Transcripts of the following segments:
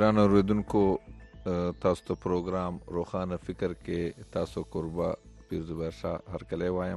ګران اوریدونکو تاسو ته پروګرام روخانه فکر کې تاسو قربا پیر زبیر شاه هرکلی وایم.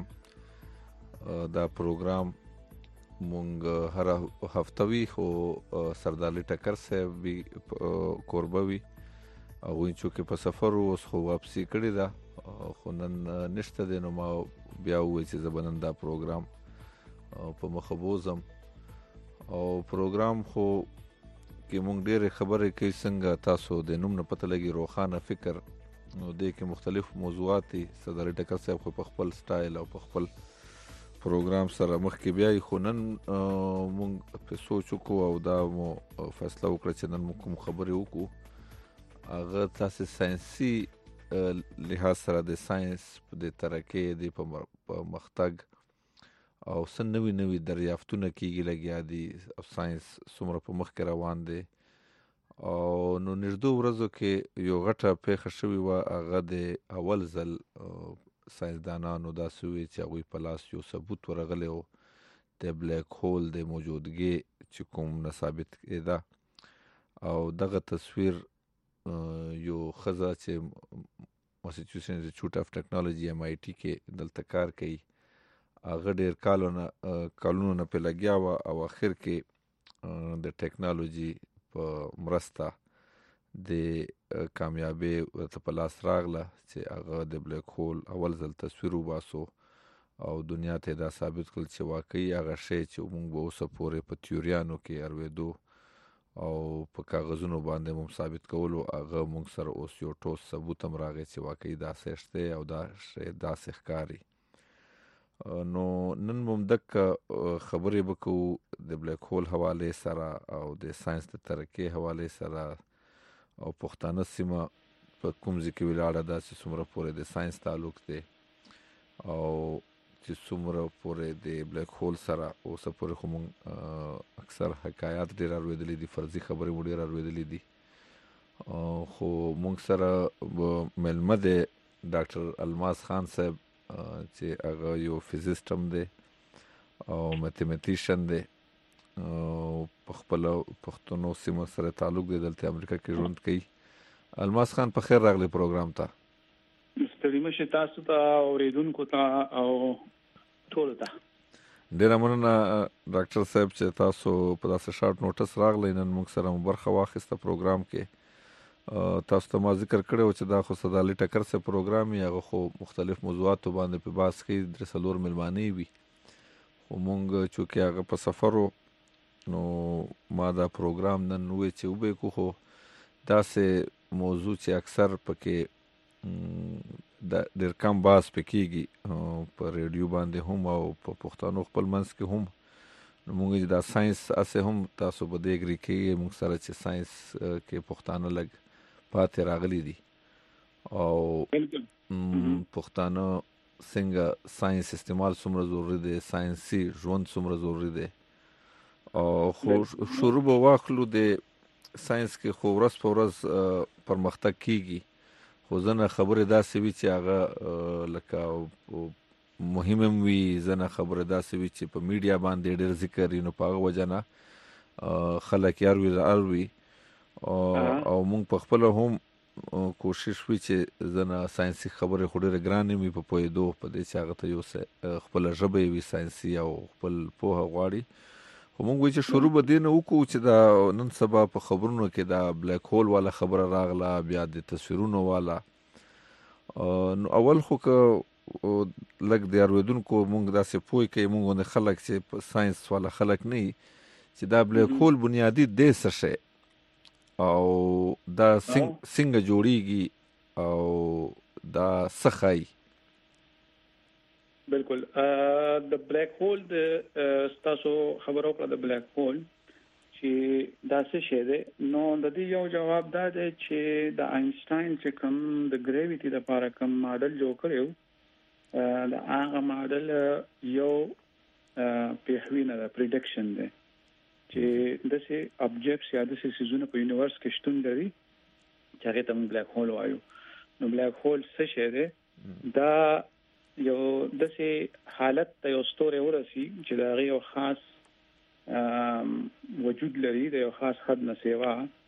دا پروګرام مونږ هر هفته وي خو سردار علي ټکر صاحب وي قربا وي هغوی چې په سفر اوس خو واپسي کړې ده خو نن نشته دی نو ما بیا وویل چې زه به نن دا پروګرام په مخه بوځم او پروګرام خو کې مونږ ډېرې خبرې کوي څنګه تاسو د نوم نه پته لګي روخانه فکر نو دې کې مختلف موضوعات دي. سردار علي ټکر صاحب خو په خپل سټایل او په خپل پروګرام سره مخکې بیایي خو نن مونږ په سوچ وکړو او دا مو فیصله وکړه چې نن موږ کوم خبرې وکړو هغه تاسې ساینسي لحاظ سره د ساینس د ترقۍ د پرمختګ او څه نوي نوي دریافتونه کېږي لګیا دي او ساینس څومره په مخ کې روان دی او نو نږدې ورځو کې یو غټه پیښه شوې وه هغه د اول ځل ساینسدانانو داسې وویل چې هغوی په لاس یو ثبوت ورغلی و د بلیک هول د موجودګۍ چې کوم نه ثابت کېده او دغه تصویر یو ښځه چې ماساچوسټس انسټیټیوټ اف ټیکنالوژي MIT کې دلته کار کوي هغه ډېر کالونو نه پې لګیا وه او اخر کې د ټیکنالوژي په مرسته د کامیابۍ ورته په لاس راغله چې هغه د بلیک هول اول ځل تصویر وباسو او دنیا ته دا ثابت کړل چې واقعي هغه شی چې موږ به اوسه پورې په تیوریانو کې اورېدو او په کاغذونو باندې مو ثابت کولو هغه موږ سره اوس یو ټوس ثبوت هم راغی چې واقعي داسې شته او دا شی داسې ښکاري. نو نن مو دغه خبرې وکړو د بلیک هول حوالې سره او د ساینس د ترقۍ حوالې سره او پښتانه سیمه په کوم ځای کې ولاړه ده چې څومره پورې د ساینس تعلق دی او چې څومره پورې د بلیک هول سره اوسه پورې خو مونږ اکثر حکایات ډېر اورېدلي دي فرضي خبرې مو ډېر اورېدلي دي خو مونږ سره میلمه دی ډاکټر الماس خان صاحب چې هغه یو فزیسټ هم دی او میتھمیټیشن دی په خپله پښتنو سیمه سره تعلق دی دلته امریکا کې ژوند کوي. الماس خان په خیر راغلی پروګرام ته. ستړي مشه تاسو ته اورېدونکو ته او ټولو ته ډېره مننه ډاکټر صاحب چې تاسو په داسې شارټ نوټس راغلی نن موږ سره مو برخه واخیسته پروګرام کې. تاسو ته ما ذکر کړی و چې دا خو سردار علي ټکر صاحب پروګرام وي هغه خو مختلف موضوعاتو باندې په بحث کوي 3-4 میلمانې وي خو مونږ چونکې هغه په سفر و نو ما دا پروګرام نن وویل چې وبېکو خو داسې موضوع چې اکثر پکې ډېر کم بحث پې کېږي په ریډیو باندې هم او په پښتنو خپل منځ کې هم نو مونږ دا ساینس هسې هم تاسو به دې اګري کېږئ مونږ سره چې ساینس کې پښتانه لږ پاتې راغلي دي او پښتانه څنګه ساینس استعمال څومره ضروري دی ساینسي ژوند څومره ضروري دی او خو شروع به واخلو د ساینس کې خو ورځ په ورځ پرمختګ کېږي خو ځنه خبرې داسې وي چې هغه لکه مهم هم وي ځنه خبره داسې وي چې په میډیا باندې ډېر ذکر وي نو په هغه وجه نه خلک یې اروي او موږ په خپله هم کوشش وي چې ځنه ساینسي خبرې خو ډېرې ګرانې وي په پوهېدو په دې چې هغه ته یو خپله ژبه یې وي ساینسي او خپل پوهه غواړي خو موږ وایو چې شروع به دې نه وکړو چې دا نن سبا په خبرونو کې دا بلیک هول والا خبره راغله بیا د تصویرونو والا نو اول خو که لږ د اورېدونکو مونږ داسې پوه کوي مونږ غوندې خلک چې په ساینس والا خلک نه وي چې دا بلیک هول بنیادي دی څه شی او دا څنګه جوړیږي او دا څه ښایي. بالکل د بلیک هول د تاسو خبرو کړه د بلیک هول چې دا څه شی دی نو د دې یو جواب دا دی چې د آینسټاین چې کوم د ګریویټي لپاره کوم ماډل جوړ کړو دا هغه ماډل یو پیښوینه د پریډکشن دی چې داسې ابجیکټس یا داسې سيزونه په یونیورس کې شتون لري چې هغه ته بلیک هول وایو. نو بلیک هول څه شی دی دا یو داسې حالت ته یو ستوری ورسي چې دا یو خاص وجود لري د یو خاص حد نه سیوا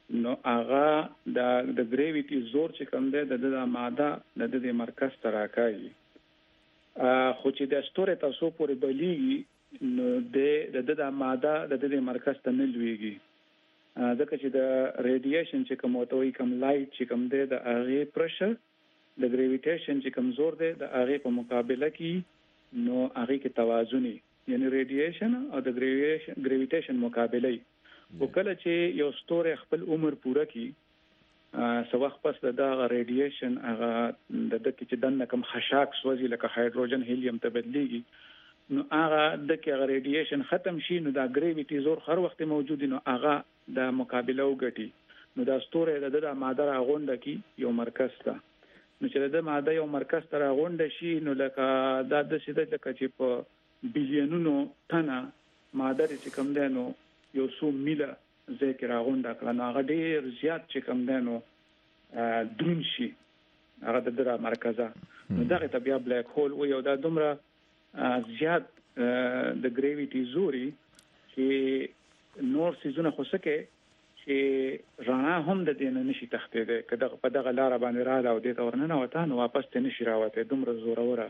نو هغه د ګریویټي زور چې کوم دی د ماده د مرکز ته راکاږي خو چې د ستوري تاسو پورې بلیږي نو د ماده د مرکز ته نه لويږي ځکه چې د ریډییشن چې کوم وتوي کوم لایټ چې کوم دی د هغه پرشر د ګریویټیشن چې کوم زور دی د هغه په مقابله کې نو هغه کې توازن یعنی ریډییشن او د ګریویټیشن مقابله وکړه چې یو ستوره خپل عمر پوره کړي سو وخت پس د ریډییشن هغه د دې چې دنه کوم خشاک سوځي لکه هایدروجن هیلیم ته بدليږي نو هغه د کې ریډییشن ختم شي نو دا ګریویټي زور هر وخت موجود نو هغه د مقابله وګټي نو دا ستوره د ماده راغونډه کی یو مرکز ته نو چې د ماده یو مرکز ته راغونډه شي نو لکه دا د شیدت لکه چې په بلیونونو ټنه ماده چې کوم ده نو یو څو میله ذکر راغونډه کړه نو هغه ډیر زیات چې کوم ده نو درون شي هغه د مرکزه نو دغه بیا بلیک هول و یو دا دومره زیات د ګریویټي زوري چې نور سيزونه خوسکه چې رڼا هم د دین نشي تخته ده کله په دغه لار باندې رااله او د تورننه وته نو واپس ته نشي راوته دومره زوره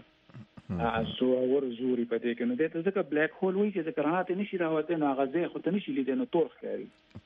زوري په دې کې نو د ځکه بلیک هول وایي چې ذکر رڼا ته نشي راوته نو غزه خو ته نشي لیدنه تور ښکاري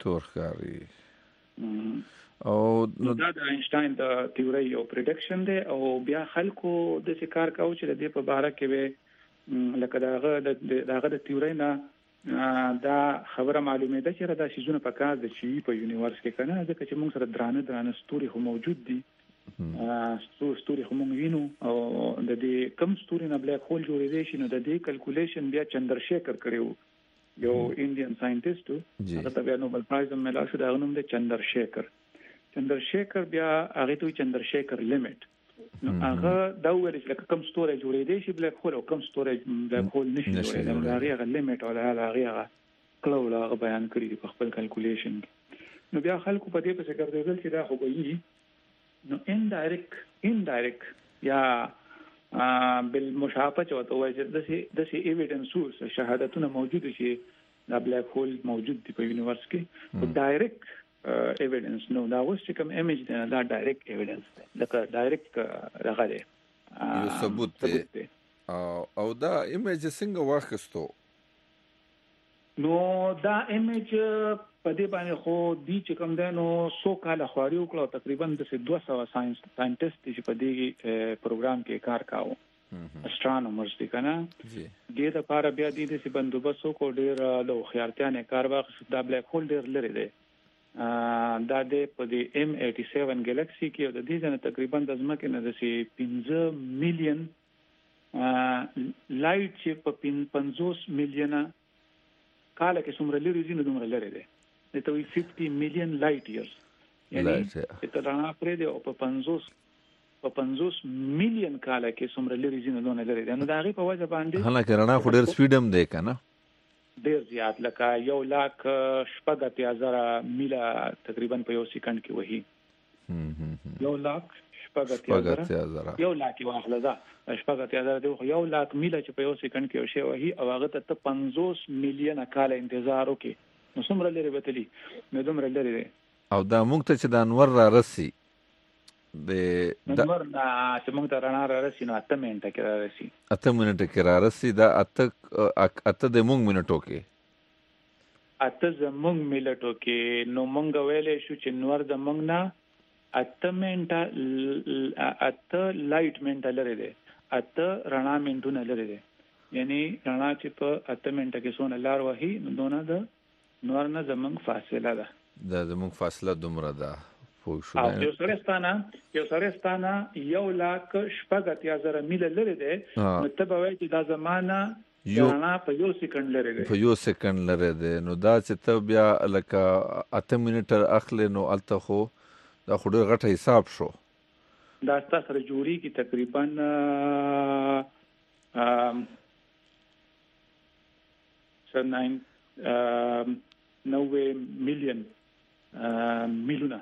او دا د اینشټاین د تیوري او پریډکشن ده او بیا خلکو د کار کاوه چې د په باره کې به لکه داغه د تیوري نه دا خبره معلومه ده چې دا شیزونه په کار د چی په یونیورس کې کنه ځکه چې موږ سره درانه ستوري خو موجود دي ستوري خو موږ وینو او د دې کم ستوري نه بلیک هول جوړېږي شي نو د دې کیلکولیشن بیا چندرشیکر کړو یو انډین ساينټیسټ هغه ته بیا نوبل پرایز ملا شو دا نوم د چندرشیکر بیا هغه ته چندرشیکر لیمټ نو هغه دا ویل چې کوم ستوري جوړېږي شي بلیک هول او کوم ستوري بلیک هول نشي جوړېدای نو هغه لیمټ او هغه کلو هغه بیان کړی په خپل کیلکولیشن نو بیا خلکو په دې په څیر ګرځېدل چې دا خو به نو انډایرکټ یا بالمشابهه چوته وایي چې د سي ایویډنس سورس شهادتونه موجود شي دا بلیک هول موجود دی په یونیورس کې او ډایرکټ ایویډنس نو دا اوس چې کوم ایمیج دی دا ډایرکټ ایویډنس دی لکه ډایرکټ راغلی یو ثبوت دی او دا ایمیج څنګه واخیستو نو دا ایمیج په دې باندې خو دی چې کوم دی نو سو کال خواري وکړو تقریبا د 200 ساينټیسټ چې په دې پروګرام کې کار کاوه اسټرانومرز دي کنه دې د لپاره بیا دې چې بندوبست کو ډیر له خيارتیا نه کار واخ دا بلیک هول ډیر لري دی دا د په دې M87 ګالاکسي کې د دې ځنه تقریبا د ځمکې نه د 15 میلیون لایټ چې په 50 میلیونه کال کې څومره لري زینو دومره لري دی ته وی 50 میلیون لایټ ایرز یعنی ته رڼا پرې دی او په 50 میلیون کال کې څومره لري زینو دومره لري دی نو دا غي په وجه باندې هله کې رڼا خو ډیر سپیډم دی کنه ډیر زیات لکه 1,00,000 میله تقریبا په یو سکند کې وਹੀ 1,00,000 یو لاک واخله دا 1,00,000 دی خو 1,00,000 میله چې په یو سکند کې وشي وਹੀ او هغه ته 50 میلیون کال انتظار وکي نو څومره لري وتلی نو دومره لري دی او دا موږ ته چې د انور را رسي د انور چې موږ ته رڼا را رسي نو 8 منټه کې را رسي 8 منټه کې را رسي دا 8 د موږ منټو کې 8 زموږ منټو کې نو موږ ویلې شو چې نور د موږ نه 8 منټه 8 لایټ منټه لري دی 8 رڼا منټونه لري دی یعنی رڼا چې په 8 منټه کې څونه لار وهي نو دونه د نور نه زموږ فاصله ده دا زموږ فاصله دومره ده او یو سرستانه 1,00,000 میله لري دی نو ته به وایي چې دا زمانہ رڼا په یو سکند لري دی په یو سکند لري دی نو دا چې ته بیا لکه 8 منټه اخلي نو الته خو دا خو ډېر غټ حساب شو دا تاسو سره جوړي کی تقریبا 90 میلیون میلیونه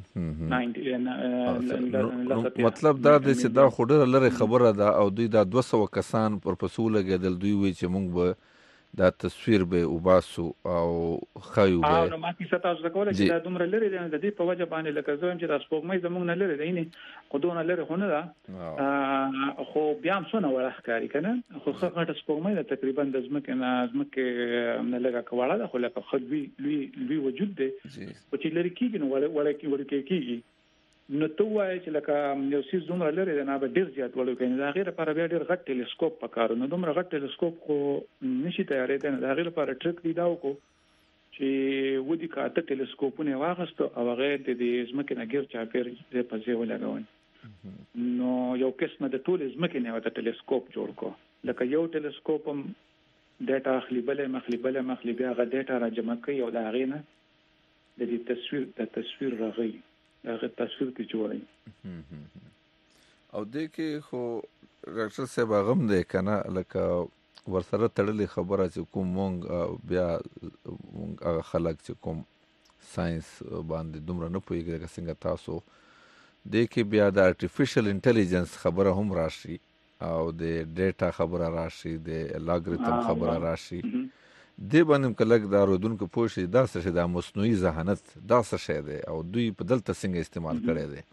مطلب دا دی چې دا خو ډېره لرې خبره ده او دوی دا 200 کسان پر پسو لګېدل دوی وایي چې موږ به دا تصویر به وباسو او خایو به نو ما کیسه تاسو کوله چې دا دومره لري د دې په وجه باندې لکه زه چې د سپوږمۍ زمونږ نه لري دی نه خودونه لري خو نه ده خو بیا هم څونه ورخکاری کنه خو غټه سپوږمۍ ده تقریبا د زمکه نه لګه کوله ده خو لکه خلوی لوی وجود دی او چې لري کیږي نو ورکه کیږي نو ته وایې چې لکه یو سیس دومره لري نه به ډیر زیات وړو کوي دا غیر لپاره بیا ډیر غټ ټلسکوپ پکارو نو دومره غټ ټلسکوپ خو نشي تیارې ته دا غیر لپاره ټریک دی دا کو چې ودی کاته ټلسکوپونه واغستو او هغه د زمکه نه غیر چاپیر د پځې ولګون نو یو قسمه د ټول زمکه نه وته ټلسکوپ جوړ کو لکه یو ټلسکوپ هم ډاټا اخلي بل مخلي بیا غا ډاټا را جمع کوي او دا غینه د دې تصویر راغی هغه تصویر کې جوړای او د کې خو ډاکټر صاحب غم دی کنه لکه ورسره تړلې خبره چې کوم مونږ بیا هغه خلک چې کوم ساينس باندې دومره نه پوهیږي لکه څنګه تاسو د کې بیا د ارتفیشل انټيليجنس خبره هم راشي او د ډیټا خبره راشي د الګوریتم خبره راشي د باندې کلک دا رودونکو پوښي دا څه د مصنوعي ذهانت دا څه شی دی او دوی په دلته څنګه استعمال کړي دي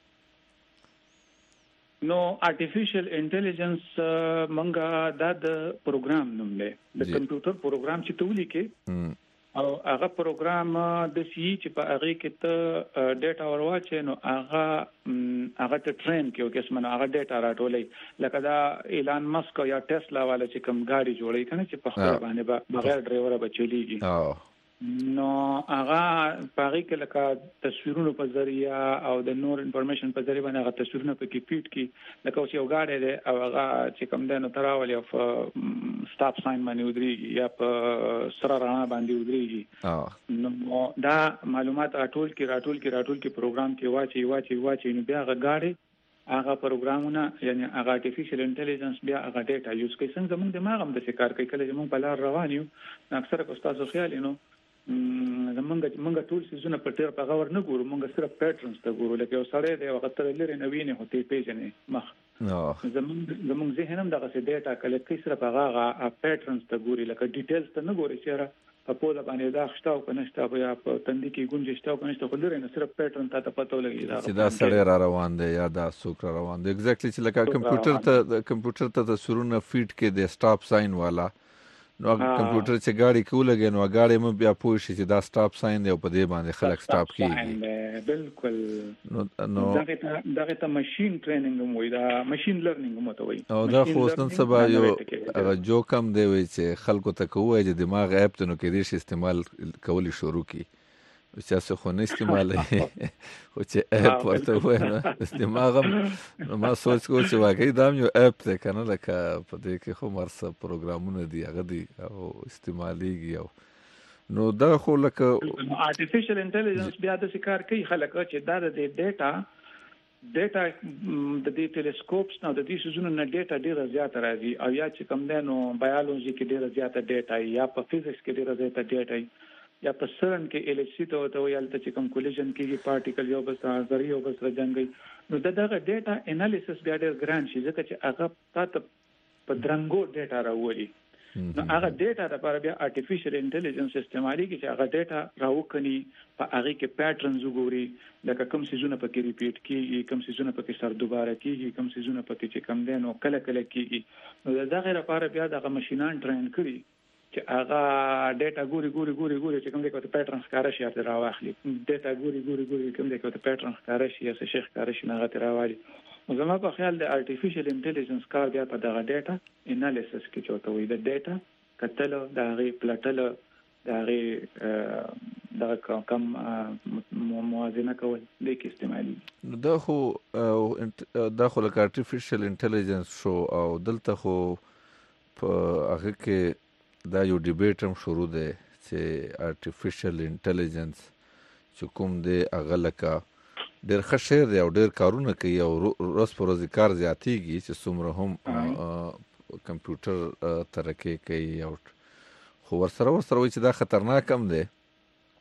نو ارتفیشل انټيليجنس منګه دا د پروګرام نوم دی د کمپیوټر پروګرام چې تولی کې او هغه پروګرام د سی چې په هغه کې ته ډیټا ورواچې نو هغه ته ټرین کې او قسمه هغه ډیټا راټولې لکه دا ایلان مسک یا ټسلا والا چې کوم ګاډي جوړي کنه چې په خپل باندې بغیر ډرایور به چلیږي نو هغه پاره کې لکه تصویرونو په ذریعہ او د نور انفارمیشن په ذریعہ باندې هغه تصویرونه په کې فیډ کی لکه اوس یو گاډی دی او هغه چې کوم دنه تراول یا سټاپ ساين باندې ودرېږي یا په سره رڼا باندې ودرېږي نو دا معلومات راټول کی پروګرام کې واچي نو بیا هغه گاډی هغه پروګرامونه یعنی هغه ارتفیشل انټيليجنس بیا هغه ډیټا یوز کوي څنګه زموږ دماغ هم د کار کوي کله چې موږ په لار روان یو اکثره کوستاسو خیال نو زمونږ ټول سيزونه په ټیر په غور نه ګورو مونږ صرف پیټرنز ته ګورو لکه یو سړی دی وخت لري نوینه هوتي پیژنې مخ زمونږ ذهن هم دغه ډیټا کله کې صرف هغه پیټرنز ته ګوري لکه ډیټیلز ته نه ګوري چې په پوله باندې دا خشتاو کنه شته یا په تندې کې ګونجشتاو کنه شته خو لري نه صرف پیټرن ته پته لګي چې دا سړی را روان دی یا دا څوک را روان دی ایگزیکټلی چې لکه کمپیوټر ته د سرونه فیډ کې د سټاپ ساين والا نو کمپیوټر چې گاڑی کولګي نو گاڑی م بیا پوه شي چې دا سټاپ ساين دی او په دې باندې خلک سټاپ کیږي بالکل نو دغه ته ماشين ټریننګ مو دا ماشين لرنینګ مو ته وایي او دا خو نن سبا یو هغه جوکم دی وای چې خلکو ته کوی چې دماغ اپ ته نو کې دې استعمال کولی شروع کی چې خو نه استعمالي خو چې اپ ورته وای دماغ ما سوچ کو چې واقعي دا یو اپ ته کنه لکه په دې کې خو مرسه پروګرامونه دی هغه دی او استعماليږي او نو دا خو لکه ارتفیشل انټيليجنس بیا د کار کوي خلک چې دا د ډیټا د دې ټلسکوپس نو د دې سيزونو نه ډیټا ډیره زیاته راځي او یا چې کوم دنو بایولوژي کې ډیره زیاته ډیټا یا په فزکس کې ډیره زیاته ډیټا یا په سرن کې الکسي ته ویل چې کوم کولیژن کېږي پارټیکل یو بل سره ذری یو بل سره جنگي نو دغه ډیټا انالیسس بیا ډیر ګران شي ځکه چې هغه تاسو په درنګو ډیټا راوړي نو هغه ډیټا لپاره بیا ارتفیشل انټيليجنس استعمالي کې چې هغه ډیټا راوکني په هغه کې پیټرنز وګوري لکه کوم سيزونه پکې ریپیټ کیږي کوم سيزونه پکې سر دوباره کیږي کوم سيزونه پکې چې کم دي نو کله کیږي نو دغه لپاره بیا دغه ماشينان ټرین کړي چې هغه ډیټا ګوري چې کوم د پیټرن ښکارا شي ته راوخلي ډیټا ګوري کوم د پیټرن ښکارا شي یا څه ښکارا شي نه غته راوالي زما په خیال د ارتفیشل انټيليجنس کار بیا په دغه ډیټا انالیسس کې چوته وي د ډیټا کتل د غي پلټل د غي د کم موازنه کول د کې استعمالي دا خو لکه ارتفیشل انټيليجنس شو او دلته خو په هغه کې دا یو ډیبیټ هم شروع دی چې ارتفیشل انټيليجنس چې کوم دی هغه لکه ډېر ښه شی دی او ډېر کارونه کوي او روز په ورځ کار زیاتېږي چې څومره هم کمپیوټر ترقی کوي او خو ورسره وایي چې دا خطرناک هم دی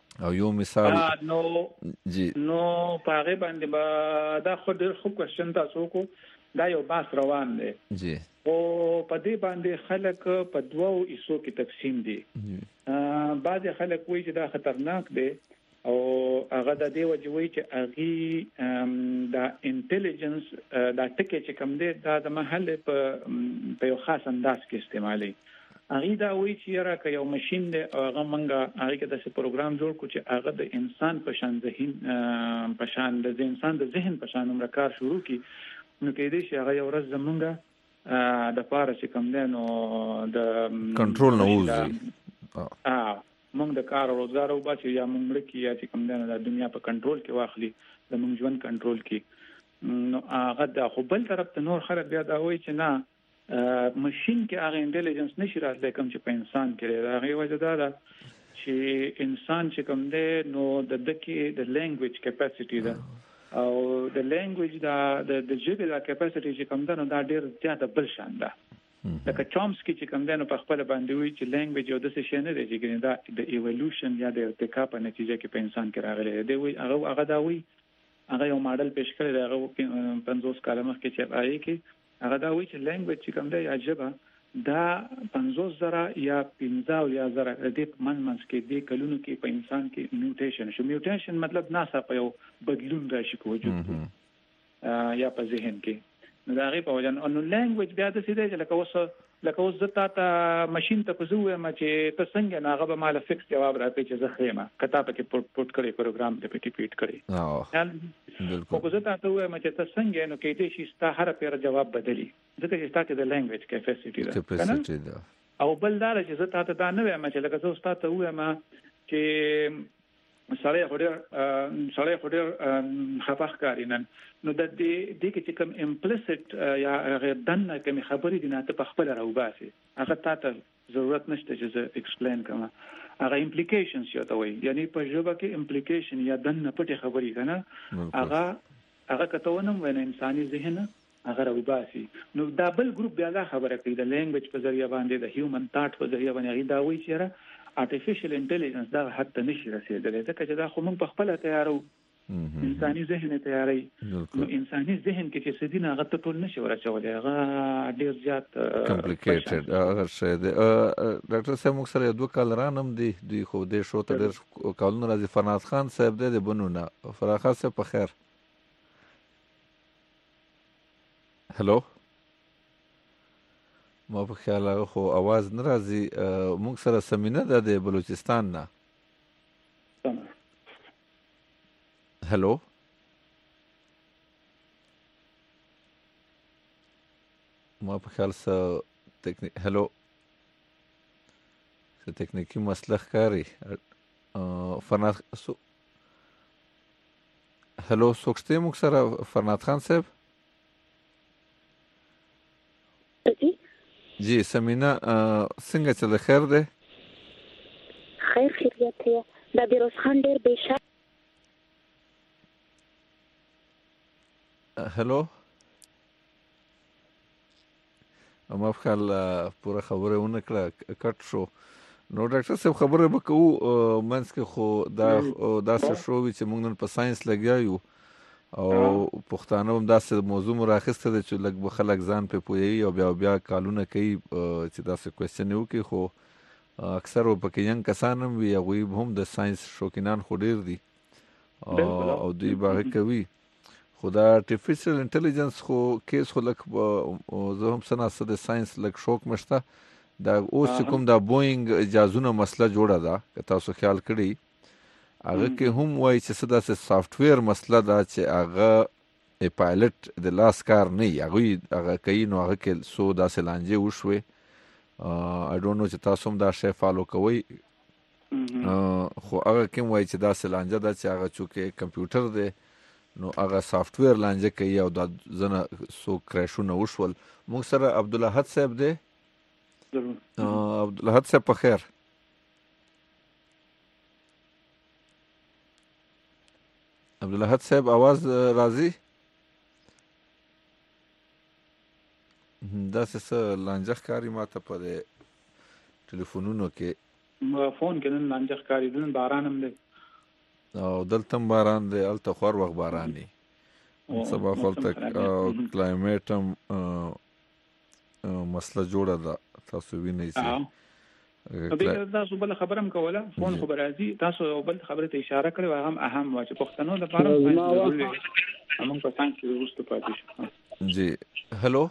او یو مثال نو جی نو پاره باندې با دا خو ډېر خو کوېشن تاسو کو دا یو باس روان دی جی او په دې باندې خلک په دوو حصو کې تقسیم دي بعض خلک وایي چې دا خطرناک دی او هغه د دې وجوي چې اغي دا انټيليجنس دا ټکي چې کوم دی دا د محل په یو خاص انداز کې استعمالي هغه دا وایي چې را که یو ماشين دی هغه منګه هغه د څه پروګرام جوړ کو چې هغه د انسان په شان ذهن په شان د انسان د ذهن په شان عمر کار شروع کی نو کې دې شي هغه یو ورځ زمونږه د پاره چې کوم دی نو د کنټرول نه وځي موږ د کار او روزګار او بچي یا موږ لکه یا چې کوم دی د دنیا په کنټرول کې واخلي د موږ ژوند کنټرول کې نو هغه د خو بل طرف ته نور خلک بیا دا وایي چې نه ماشين کې هغه انټيليجنس نشي راتلای کوم چې په انسان کې دا هغه وجه دا ده چې انسان چې کوم دی نو د دکې د لینګویج کیپاسټي ده او د لینګویج د ژبې د کیپاسټي چې کوم ده نو دا ډېر زیاته بل شان ده لکه چومسکي چې کوم دی نو په خپل باندې وی چې لینګویج یو د څه شي نه دی چې دا د ایوولوشن یا د ارتقا په نتیجه کې په انسان کې راغلی دی وی هغه دا وی هغه یو ماډل پیش کړی دی هغه 50 کال مخکې چې راځي کې هغه دا وایي چې لینګویج چې کوم دی یا ژبه دا 50,000 یا 15,000 د دې منځ کې د کلونو کې په انسان کې میوټیشن شو میوټیشن مطلب ناسا په یو بدلون راشي په وجود یا په ذهن کې نو دا غي په وجه نو لینګویج بیا د سیده لکه اوس زتا ته ماشين ته پزوې ما چې ته څنګه ناغه به مال فکس جواب راکړي چې زه خېما کته پکې پټ کړي پروګرام ته پکې پیټ کړي بالکل زه ته وې ما چې ته څنګه نو کې دې شي ستا هر پیر جواب بدلی ځکه چې ستا کې د لینګویج کیپاسټي ده او بل دا چې زه ته دا نه وایم چې لکه زه ستا ته وایم چې سړی خوري خفاخ کارینن نو د دې کې چې کوم امپلیسټ یا غیر دنه کوم خبرې دي نه ته په خپل راوباسي هغه ته ضرورت نشته چې زه ایکسپلین کوم هغه امپلیکیشنز یو ته وایي یعنی په ژبه کې امپلیکیشن یا دنه پټه خبرې کنه هغه کته ونم ویني انساني ذهن هغه راوباسي نو دا بل ګروپ بیا دا خبره کوي د لینګویج په ذریعہ باندې د هیومن ټاټ په ذریعہ باندې دا وایي چې artificial intelligence دا حتی نشي رسیدلی ځکه چې دا خو موږ په خپل تیارو انساني ذهن تیاری نو انساني ذهن کې چې سدي نه هغه ټول نشي ورچولای هغه ډیر زیات کمپلیکیټډ هغه شی دی ډاکټر صاحب موږ سره 2 کال رانم دی خو د شو ته ډیر کالونه راځي فرناز خان صاحب د بنونه فراخه صاحب په خیر هلو ما په خیال هغه خو आवाज نه راځي موږ سره سمینه ده د بلوچستان نه هلو ما په خیال سره هلو څه تکنیکی مسله ښکاري فرناد هلو څوک شته موږ سره فرناد خان صاحب جی سمینا څنګه چل خیر ده خیر خیریت دی دا بیروز خان ډیر بشا هلو ما په خیال پوره خبره ونه کړه کټ شو نو ډاکټر صاحب خبره وکړو منځ کې خو دا څه شو چې موږ نن په ساينس لګیا یو او پښتانه هم داسې موضوع مراخصته ده چې لږ به خلک ځان په پوهیږي او بیا کالونه کوي چې داسې کوېسچن وکړي خو اکثر پکې ینګ کسان هم وي هغوی هم د ساينس شوقینان خو ډېر دي او دوی به کوي خو دا آرټیفیشل انټیلیجنس خو کیس خو لږ زه هم څه ناسته د ساينس لږ شوق مشته دا اوس چې کوم دا بوینګ اجازونه مسله جوړه ده که تاسو خیال کړئ هغه کې هم وایي چې څه داسې سافټویر مسله ده چې هغه پایلټ د لاس کار نه وي هغه کوي نو هغه کې څو داسې لانجې وشوې I don't know چې تاسو هم دا شی فالو کوئ خو هغه کې وایي چې داسې لانجه ده چې هغه چونکې کمپیوټر دی نو هغه سافټویر لانجه کوي او دا ځنه څو کراشونه وشول موږ سره عبدالاحد صاحب دی عبدالاحد صاحب په خیر عبدالاحد صاحب आवाज راځي دا څه لانجه ښکاري ماته په ټلیفونونو کې فون کې نن لانجه ښکاري دن باران هم دی او دلته باران دی الته خور وخت باران دی سبا خپلته کلایمیټ هم مسله جوړه ده تاسو وینئ چې تاسو بل خبرم کوله فون خبر راځي تاسو بل خبره ته اشاره کړې هم اهم و چې پښتنو لپاره موږ په څنګه کې وروسته پاتې شو جی هلو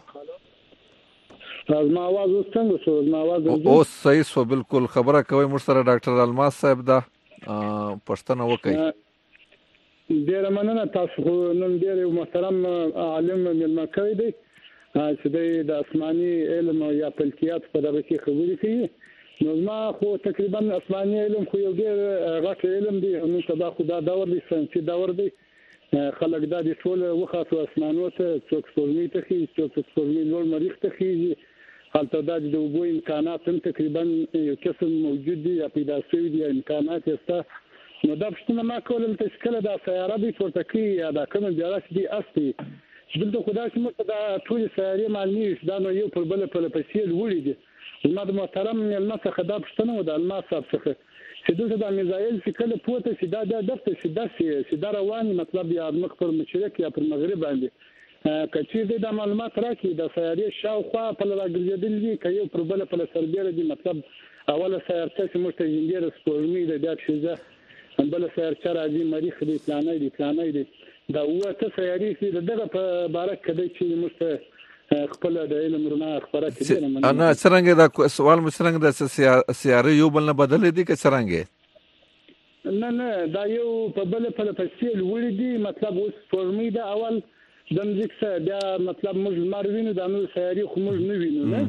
زما आवाज څنګه شو زما आवाज او صحیح سو بالکل خبره کوي مر سره ډاکټر الماس صاحب دا پښتنه وکي ډیر مننه تاسو نن ډیر محترم عالم ملما کوي دی چې د آسماني علم یا فلکیات په اړه کې خبرې کوي نو ما خو تقریبا آسماني علم خو یو ډیر غټ علم دی نو سبا خو دا دور دی ساينسي دور دی خلک دا د ټول وخت اسمانو ته څوک سپوږمۍ ته خي څوک سپوږمۍ لور مریخ ته خيږي حالت دا د وبو امکانات هم تقریبا یو قسم موجود دي یا پیدا شوی دي امکانات یسته نو دا پښتنه ما کولل تشکل دا سیاره به ورته کوي یا دا کوم بیارات دي اصلي دلته خدای چې موږ دا ټول سیارې معنی دا نو یو پر بل په پسیل وړي دي ما د محترم الماس خدا پښتنه و د الماس صاحب څخه چې دلته د میزایل چې کله پوته چې دا د دفتر چې دا رواني مطلب یا مخ پر مشرق یا پر مغرب باندې کچې د معلومات راکې د سیارې شاوخوا په لګرځېدل دي کيو پر بل په سربېره دي مطلب اوله سیارې چې موږ ته جنګیر سپوږمۍ د بیا شيزه بل سیارې راځي مریخ دی پلانې دي دا وته سیارې چې دغه په باره کې چې موږ خپل د علم رڼا خبره کړي انا څنګه دا سوال مې څنګه د سیارې یو بل نه بدل دي که څنګه نه دا یو په بل په فصیل وړي دي مطلب اوس فورمې دا اول د مځکه بیا مطلب موږ ماروینو د نور سیارې خو موږ نه وینو نه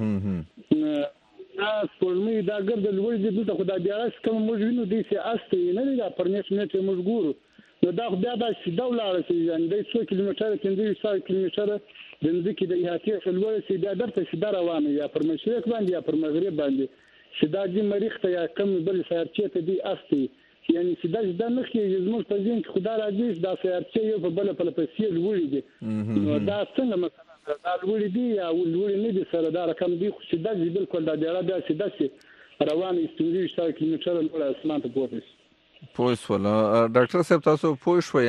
فورمې دا ګرځي لوړ دي دلته خدای بیا راس کوم موږ وینو دي چې اصلي نه دا پرنيش نه موږ ګورو نو دا بیا د دوله چې د 100 کیلومتر کې 100 کیلومتر د ځکه د احاطې خلوه چې دا درته چې روانه یا پر مشرق باندې یا پر مغرب باندې چې دا د مریخ ته یا کم بل سیارچې ته دی اصلي یعنی چې دا نه کې زموږ په ځین کې خدای راځي دا سیارچې یو په بل په پسیل وړي دي نو دا څنګه مثلا دا وړي دي یا وړي نه دي سره دا رقم دی خو چې دا بالکل دا ډیره چې دا چې روانه استوری 100 کیلومتر لوړ اسمان ته پورته پوه ولا ډاکټر صاحب تاسو پوه شوئ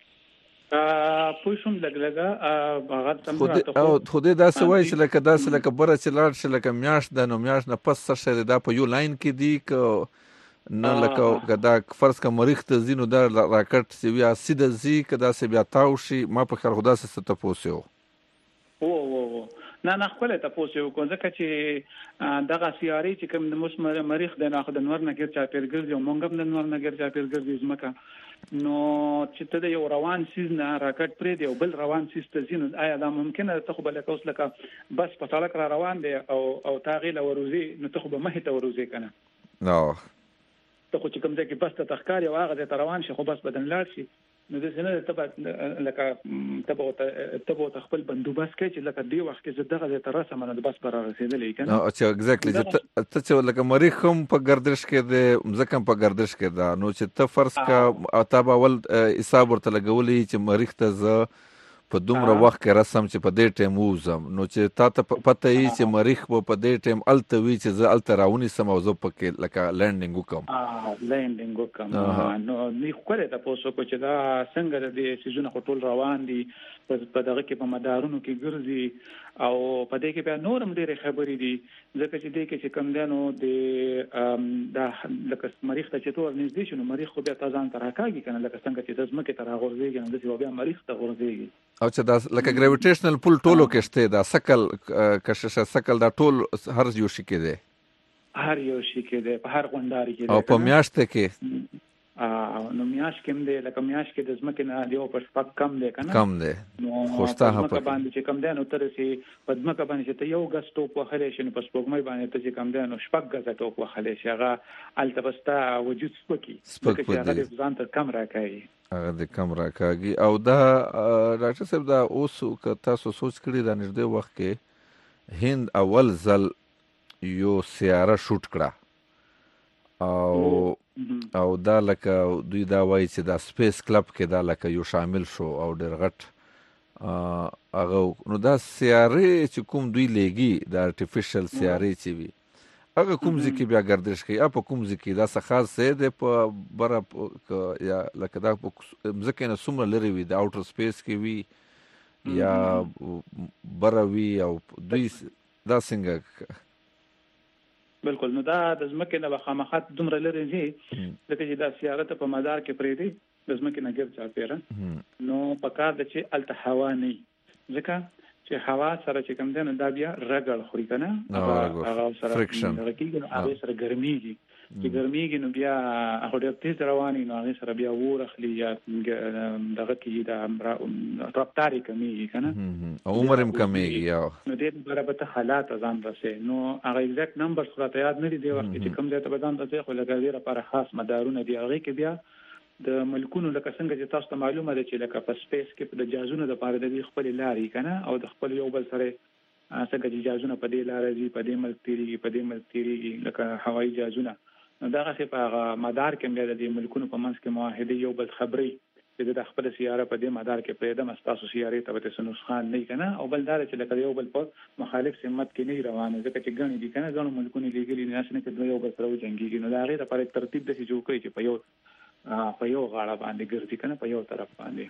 پوښوم لګلګه هغه تم خو دې داسې وایي چې لکه داسې لکه بره چې لاړ شي لکه میاشت د نو میاشت نه پس څه شي دا په یو لاین کې دی که نه لکه دا فرض کا مریخ ته ځینو دا راکټ چې بیا سیده ځي که داسې بیا تاو شي ما په خیر خو داسې څه تپوس یو نه خپل تاسو یو کو ځکه چې دغه سیارې چې کوم د مریخ د ناخد نور نه ګر چا پیرګرځي او مونږ هم د نور نه ګر چا پیرګرځي زمکه نو چې ته د یو روان سیز نه راکټ پرې دی او بل روان سیز ته ځینو آیا دا ممکنه ته خو بل کوس لکه بس په تعلق را روان دی او تاغیل وروزي نو ته خو به مه ته وروزي کنه نو ته خو چې کوم ځکه بس ته تخکار یو هغه ته روان شي خو بس بدن لاړ شي نو د سینې ته لکه تبو خپل بندوبست کوي چې لکه دی وخت کې زدهغه ته رسمه نه بس پر رسیدلې کنه او چې ایگزیکټلی ته چې لکه مریخ هم په گردش کې د مزکه په گردش کې دا نو چې ته فرض کا او تابع ول حساب ورته لګولې چې مریخ ته ز په دومره وخت کې رسم چې په دې ټیم وزم نو چې تا ته پته یې چې مریخ په دې ټیم الته وی چې ز الته راونی سم او زه پکې لکه لینډینګ وکم نو نه کوله تاسو کو چې دا څنګه د سيزونه ټول روان دي په دغه کې په مدارونو کې ګرځي او په دې کې به نورم ډېر خبرې دي ځکه چې دې کې چې کم دنو د لکه مریخ ته چې تور نږدې شنو مریخ خو بیا تازه تر راکاږي کنه لکه څنګه چې د ځمکې تر غورځيږي نو د بیا مریخ ته غورځيږي او چې دا لکه ګریویټیشنل پول ټولو کې شته دا سکل کششه سکل دا ټول هر یو شي کې دی په هر غونډاري کې او په میاشت کې نو میاش کې دی لکه میاش کې د ځمکې نه دی او په شپږ کم دی کنه کم دی خوشته هم په باندې چې کم دی نو تر سي په ځمکه باندې چې یو غس ټوپ وخلې شي نو په سپوږمۍ باندې ته چې کم دی نو شپږ غس ټوپ وخلې شي هغه التبستا وجود سپکی چې هغه ځان ته کم راکایي هغه د کم راکاږي او دا ډاکټر صاحب دا اوس که تاسو سوچ کړی دا نږدې وخت کې هند اول ځل یو سیاره شوټ کړه او دا لکه دوی دا وایي چې دا سپیس کلب کې دا لکه یو شامل شو او ډېر غټ هغه نو دا سیارې چې کوم دوی لګي دا ارتفیشل سیارې چې وي هغه کوم ځکه بیا گردش کوي په کوم ځکه دا څه خاص څه دی په بره یا لکه دا ځکه نه څومره لري وي د اوټر سپیس کې وي یا بره وي او دوی دا څنګه بالکل نو دا د ځمکې نه خامخات دومره لري چې دا سیاره ته په مدار کې پرې دی د ځمکې نه ګرځا پیره نو پکار د چې التهوا نه ځکه چې هوا سره چې کوم دی نو دا بیا رګړ خوري کنه هغه سره کېږي هغه سره ګرميږي چې ګرميږي نو بیا هغه ډېر تیز رواني نو هغه سره بیا ورخلي یا دغه کې دا رفتاري کمیږي کنه عمر هم کمیږي نو دې برابر ته حالات ځان رسې نو هغه ایگزیکټ نمبر سره یاد نه دي وخت چې کوم ځای ته بدن رسې خو لکه ډېر لپاره خاص مدارونه دي هغه کې بیا د ملکونو لکه څنګه چې تاسو ته معلومه ده چې لکه په سپیس کې د جازونو د پاره د خپل لارې کنه او د خپل یو بل سره څنګه چې جازونه په دې لارې دي په دې ملک تیریږي لکه هوایي جازونه نو دا څه په مدار کې د ملکونو په منځ کې معاهده یو بل خبري چې د خپل سیاره په دې مدار کې پیدا مستاسو سیاره ته به نسخان نه کنه او بل دا چې لکه یو بل په مخالف سمت کې نه روانه ځکه چې ګڼي دي کنه ځنه ملکونه لګري نه شنه کې یو بل سره جنگي نو دا غیر لپاره ترتیب د څه جوړ کړي چې په یو غاړه باندې ګرځي کنه په یو طرف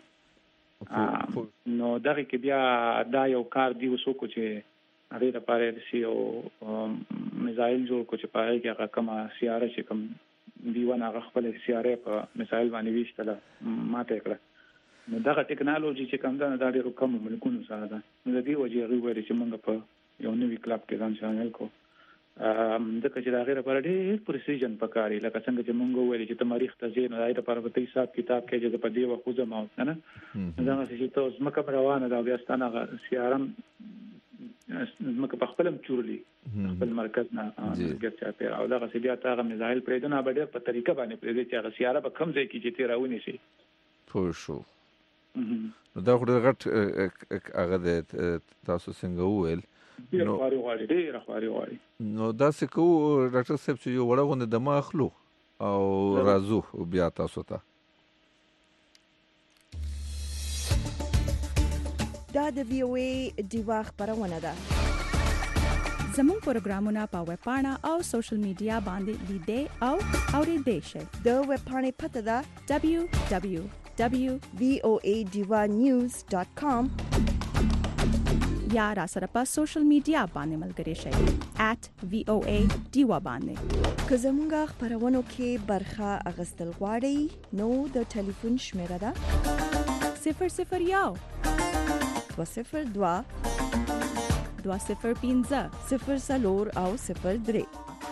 باندې نو دغه کې بیا دا یو کار دی وسوکو چې هغه لپاره د سیو میزایل جوړ کو چې پاره کې هغه کومه سیاره چې کوم دیونه هغه خپل سیاره په میزایل باندې ویشتله ماته کړه نو دغه ټکنالوژي چې کوم دا ډېر کم ملکونو سره ده نو د دې وجه غوړي چې موږ په یو نوی کلب کې ځان شامل کو دغه چې دا غیر پر ډېر پریسیژن پکاري لکه څنګه چې مونږ ویل چې تاریخ ته زین راځي د پر په حساب کتاب کې چې په دې وخت زما نه دا چې تاسو مکه روانه دا بیا ستانه سیارم مکه په خپلم چورلی خپل مرکز نه ګرځا په او دا چې بیا تاغه میزایل پرېدنه به ډېر په طریقه باندې پرېږي چې هغه سیاره به کم ځای کې چې تیراونی شي پوه شو نو دا خو ډېر غټ هغه د تاسو څنګه وویل نو دا څه کو ډاکټر صاحب چې یو وړه غونډه د ما اخلو او راځو بیا تاسو ته دا د وی او ای دیوا خبرونه ده زموږ پروګرامونه په ویب پاڼه او سوشل میډیا باندې لیدئ او اورئ شئ د ویب پاڼې پته ده www.voadivanews.com یا را سره په سوشل میډیا باندې ملګری شئ @voa_diva باندې که زموږ خبرونو کې برخه اغستل غواړئ نو د ټلیفون شمیره ده 001 202 205 04 او 03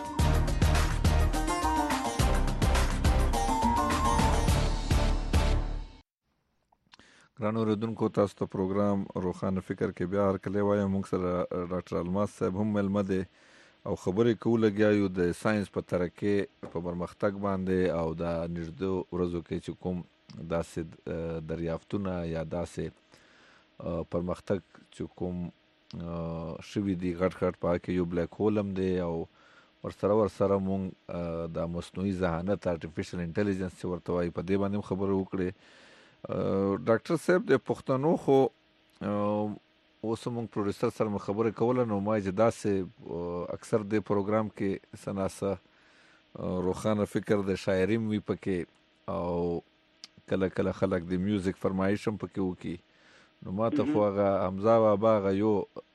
ګرانو اوریدونکو تاسو ته پروګرام روښانه فکر کې بیا هر کله وایم موږ سره ډاکټر الماس صاحب هم ملمه دي او خبرې کوو لګیایو د ساينس په ترقې په پرمختګ باندې او د نږدې ورځو کې چې کوم داسې دریافتونه یا داسې پرمختګ چې کوم شوي دي غټ پاکه یو بلیک هول هم دی او ورسره مونږ د مصنوعي ذهانت ارتفیشل انټيليجنس چې ورته وایي په دې باندې خبرې وکړې ډاکټر صاحب د پښتنو خو اوس موږ پروډوسر سره خبرې کوله نو ما چې داسې اکثر د پروګرام کې سناسه روښانه فکر د شاعري وی پکې او کله خلک د میوزیک فرمایش هم پکې وکي نو ما ته خو هغه حمزه بابا هغه یو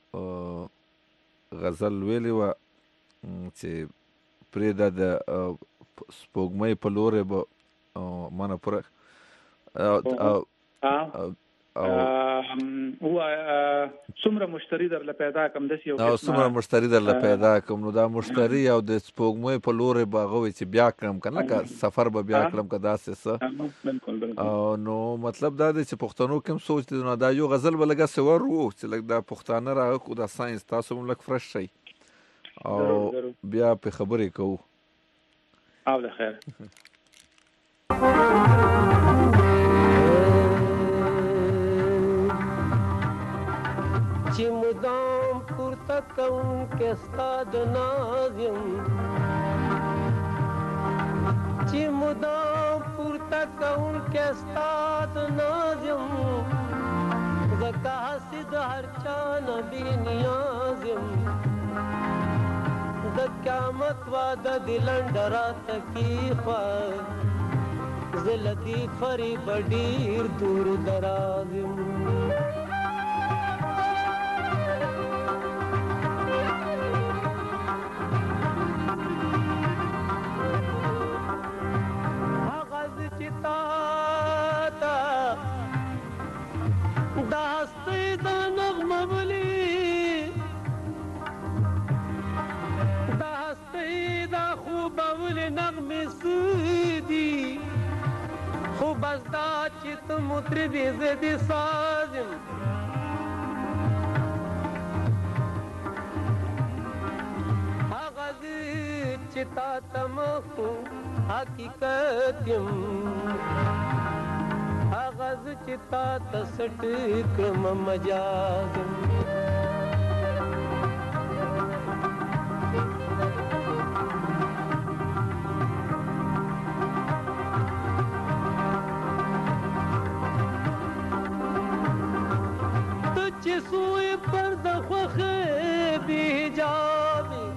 غزل ویلی و چې پرې د سپوږمۍ په لورې به مانه پوره هو څومره مشتری در پیدا کوم د یو څومره مشتری در پیدا کوم نو دا مشتری او د سپوږمۍ په لورې باغوي چې بیا کړم کنه که سفر به بیا کړم که داسې څه نو مطلب دا دی چې پښتنو کوم سوچ دي نو دا یو غزل به لګه سور وو چې لګ دا پښتانه راغو دا ساينس تاسو هم لګ فرش شي او بیا په خبرې کوو او د خیر چې مدام پورته کوم کې ستاد نازم چې مدام پورته کوم کې ستاد نازم زکه حسد هر چا نبی نیازم د قیامت وعده دی لنډه راته کیښوه زه له دې فریبه ډېر دور دراز یم هغه زه چې تا ته دا هستۍ دا نغمه ولي دا هستۍ دا خوبه ولې نغمې څه دي خو بس دا چې ته مطربې زه دې ساز یم هغه زه چې تا ته مخ حقیقت یم هغه زه چې تا ته سټ کړمه مجاز یم چې سوی پرده خوښه بې حجابې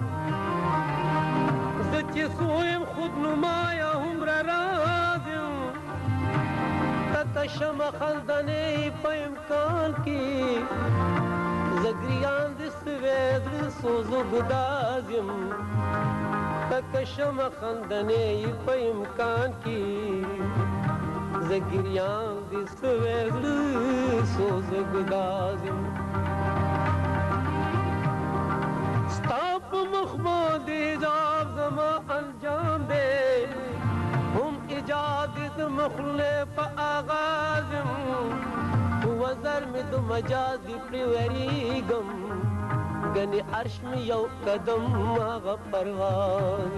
زه چې سویم خود نمایه هومره راز یم ته تشمه خندنې په امکان کې زه ګریان د سوی زړه سوزو ګداز یم ته کشمه خندنې په امکان کې زه ګریان د سوی زړه سوزو ګداز یم ستا په مخ باندې حجاب زما انجام دی هم ایجاد د مخلې په آغاز یم وزر مې د مجاز دی پرې وریږم ګنې عرش مې یو قدم هغه پرواز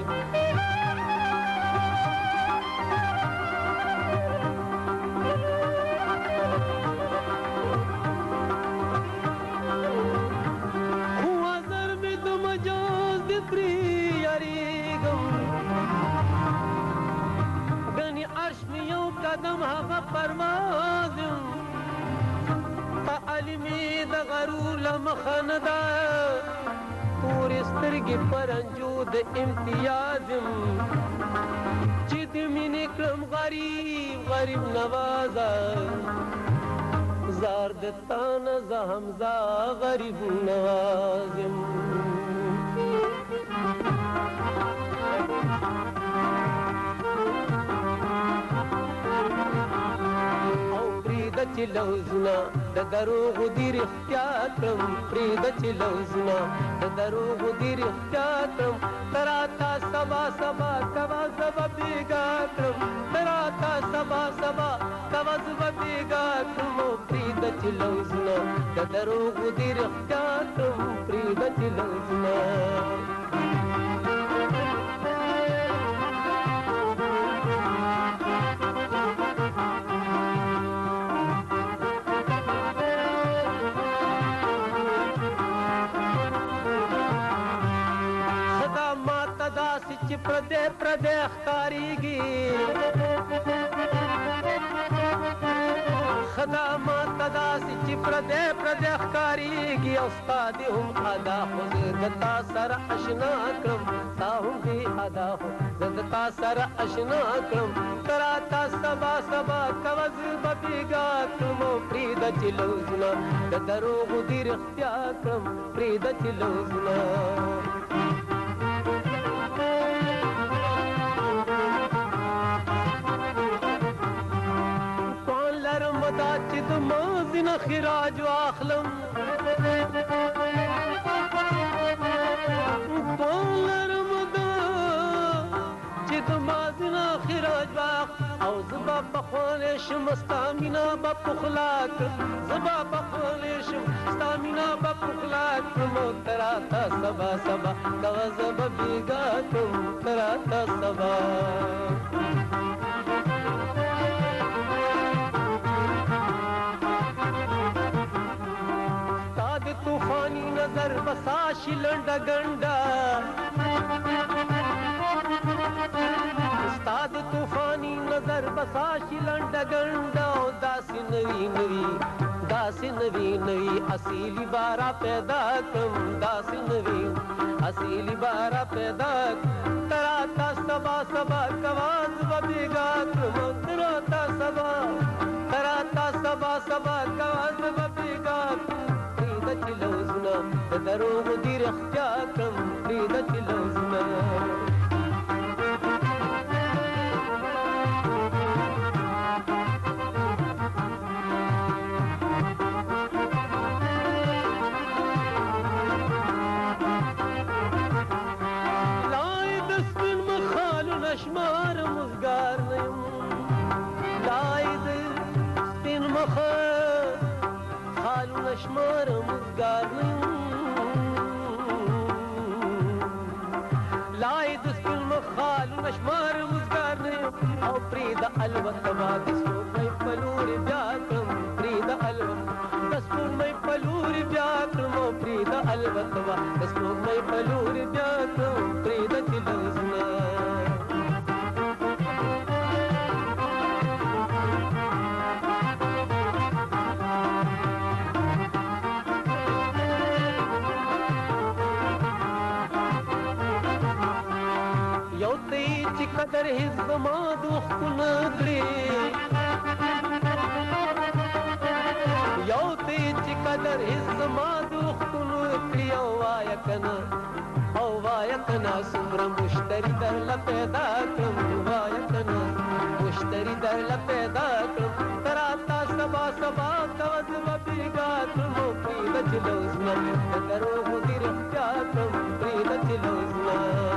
قدم هغه پرواز یم په علمي د غرور له مخه نه ده تورې سترګې پرنجو د امتیاز یم چې د مینې کړم غریب غریب نوازه زار د تا نه زه همزه غریب نواز یم چې لوزونه د دروغو دي رښتیا کړم پرېږده چې لوزونه د دروغو دي رښتیا کړم ته راته سبا سبا کوه زه به بېګا کړم ته راته سبا سبا کوه زه به بېګا کړم پرېږده چې لوزونه د دروغو دي رښتیا کړم پرېږده چې لوزونه چې پردې پردې ښکارېږي خدامات ته داسې چې پردې پردې ښکارېږي او ستا دې هم ادا خو زه د تا سره اشنا کړم ستا هم دې ادا خو زه د تا سره اشنا کړم ته راته سبا سبا کوه زه به بېګا کړم او پرېږده چې لوزونه د دروغو دې رښتیا کړم پرېږده چې لوزونه چې د ماضي نه خراج واخلم توان لرم دا چې د ماضي نه خراج واخلم او زه به پخوانی شم ستا مینه به پخلا کړم زه به پخوانی شم ستا مینه به پخلا کړم او ته راته سبا سبا کوه زه به بېګا کړم ته راته سبا طوفانی نظر بساشی لنڈا گنڈا استاد طوفانی نظر بساشی لنڈا گنڈا داسی نوی نوی داسې نوی نوی اصیلی بارا پیدا کړم داسې نوی اصیلی بارا پیدا تراتا سبا سبا کواز و بیگا کړم تراتا سبا کواز و بیگا پرید چلوزنا د دروغ دی رختیا کړم پرید چلوزنا شمار مزگار نیم لاید سپین مخ خالون شمار مزگار نیم لاید سپین مخ خالون شمار مزگار نیم او پرید الوت باد سپور می پلور بیا کرم پرید الوت سپور می پلور بیا کرم او پرید الوت باد سپور می پلور بیا کرم پرید چلوزنا قدر هز ما دوخ کنکړي یو ته چې قدر هز ما دوخ کنکړي او وایا کنا سمره مشتری در ل پیدا کړم وایا کنا مشتری در ل پیدا کړم تراتا سبا کوز و بیگا کړم پرید چلوزنا درو مدیر بیا کړم پرید چلوزنا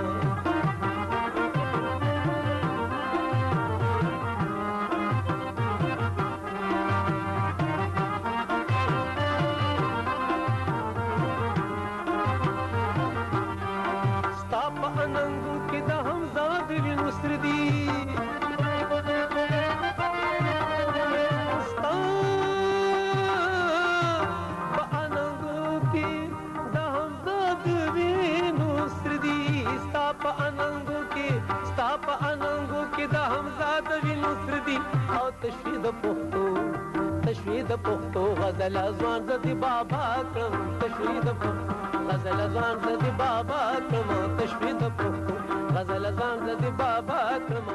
تشوید پختو غزل ازوان زدی بابا کرم تشوید پختو غزل ازوان زدی بابا کرم تشوید پختو غزل ازوان زدی بابا کرم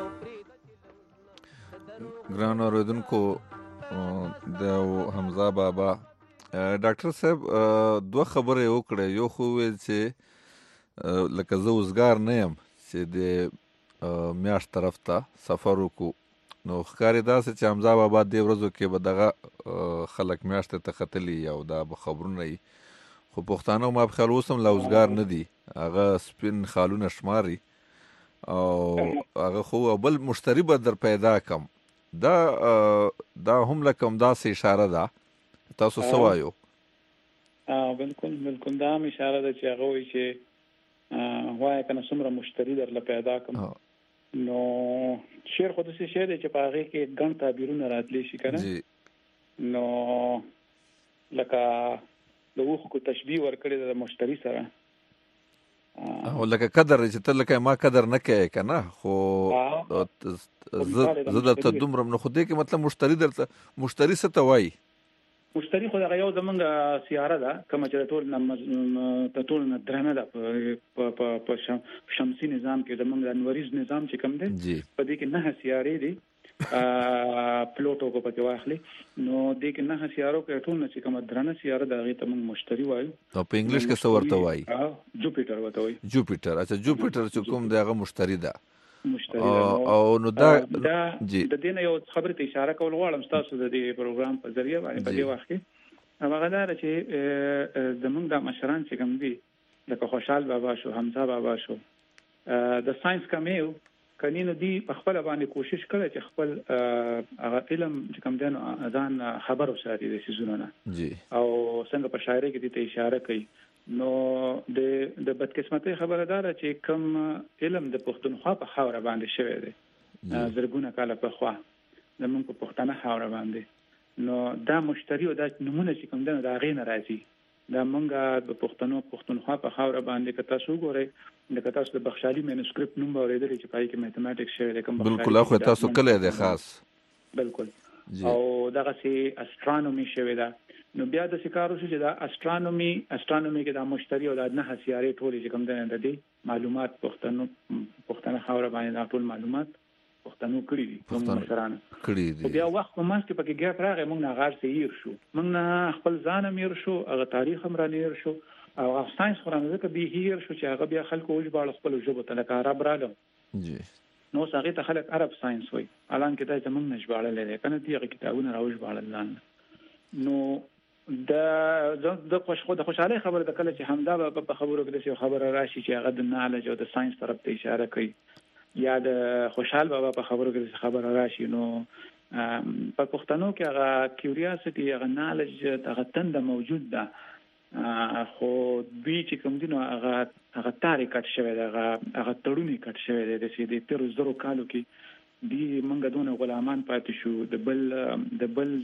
ګران اوریدونکو د حمزه بابا ډاکټر صاحب دوه خبرې وکړې یو خو ویل چې لکه زه وزګار نه یم چې د میاشت طرف ته سفر وکړو نو ښکاري داسې چې حمزه بابا دې ورځو کې به دغه خلک میاشتې ته ختلي او دا به خبرونه وي خو پښتانه ما په خیال اوس هم لا وزګار نه دي هغه سپین خالونه شماري او هغه خو بل مشتری به در پیدا کم دا هم لکه همداسې اشاره ده تاسو څه وایو بالکل دا هم اشاره ده چې هغه وایي چې وایه که نه څومره مشتری درله پیدا کړم نو شعر خو داسې شی دی چې په هغې کې ګڼ تعبیرونه راتلی شي که نه نو لکه د اوښکو تشبیه ورکړې ده د مشتری سره او لکه قدر چې ته لکه ما قدر نه کوې که نه خو زه درته دومره نو خو دې کې مطلب مشتری څه ته وایي مشتری خو دغه یو زمونږ سیاره ده کومه چې د ټول نه درنه ده په شمسي نظام کې زمونږ د انوریز نظام چې کوم دی په دې کې 9 سیارې دي پلوټو کو پکې واخلي نو دې کې 9 سیارو کې ټول نه چې کومه درنه سیاره ده هغې ته موږ مشتری وایو او په انګلیش کې څه ورته وایي جوپیټر ورته وایي جوپیټر اچھا جوپیټر چې کوم دی هغه مشتری ده او نو دا د دې نه یو خبرې ته اشاره کول غواړم تاسو د دې پروګرام په ذریعہ باندې په دې وخت کې هغه دا چې زمونږ د مشران چې کوم دي لکه خوشحال بابا شو حمزه بابا شو د ساينس کمیو کنينو دی په خپل باندې کوشش کړي چې خپل هغه علم چې کوم دی نو ځان خبر وساتي د سيزونو نه او څنګه په شاعري کې دې اشاره کوي نو د بدقسمتۍ خبره ده چې کوم علم د پښتونخوا په خاوره باندې شوی دی زرګونه کاله په خوا زمونږ په پښتنه خاوره باندې نو دا مشتری او دا نمونه چې کوم دی دا غي ناراضي دا مونږه د پښتونخوا په خاوره باندې که تاسو وګورئ د تاسو د بخشالي مینوسکرپټ نوم اوریدل چې پای کې میتھمیټکس شوی دی کوم بالکل خو تاسو کله دی خاص بالکل او دغه سي استرانومي شوی دا نو بیا د سکارو چې دا استرانومي کې د مشتری او د نه سیارې ټولې چې کوم د دې معلومات پښتنه خاور باندې ټول معلومات پښتنو کړی دي مشران کړی دي بیا وخت په منځ کې پکې ګټ راغی موږ نه غار سیر شو موږ نه خپل ځان میر شو هغه تاریخ هم را نیر شو او ساينس خورانه ځکه به هیر شو چې هغه بیا خلکو وځ باړ خپل ژبه ته لکه عرب راغلم جی نو څنګه ته خلک عرب ساينس وای الان کې دا زمونږ نشباړل لري کنه دغه کتابونه راوځ باړل نو د خوشاله خبره د کله چې حمزه په خبرو کې د خبره راشي چې هغه د نالج او د ساينس طرف ته اشاره کوي یا د خوشحال بابا په خبرو کې خبره راشي نو په پښتنو کې هغه کیوریاسيټي هغه نالج هغه تند موجود ده خو دوی چې کوم دي نو هغه تاریخ کټ شوی دی هغه تړونی کټ شوی دی د سې د 13 کالو کې دی منګه دونه غلامان پاتې شو د بل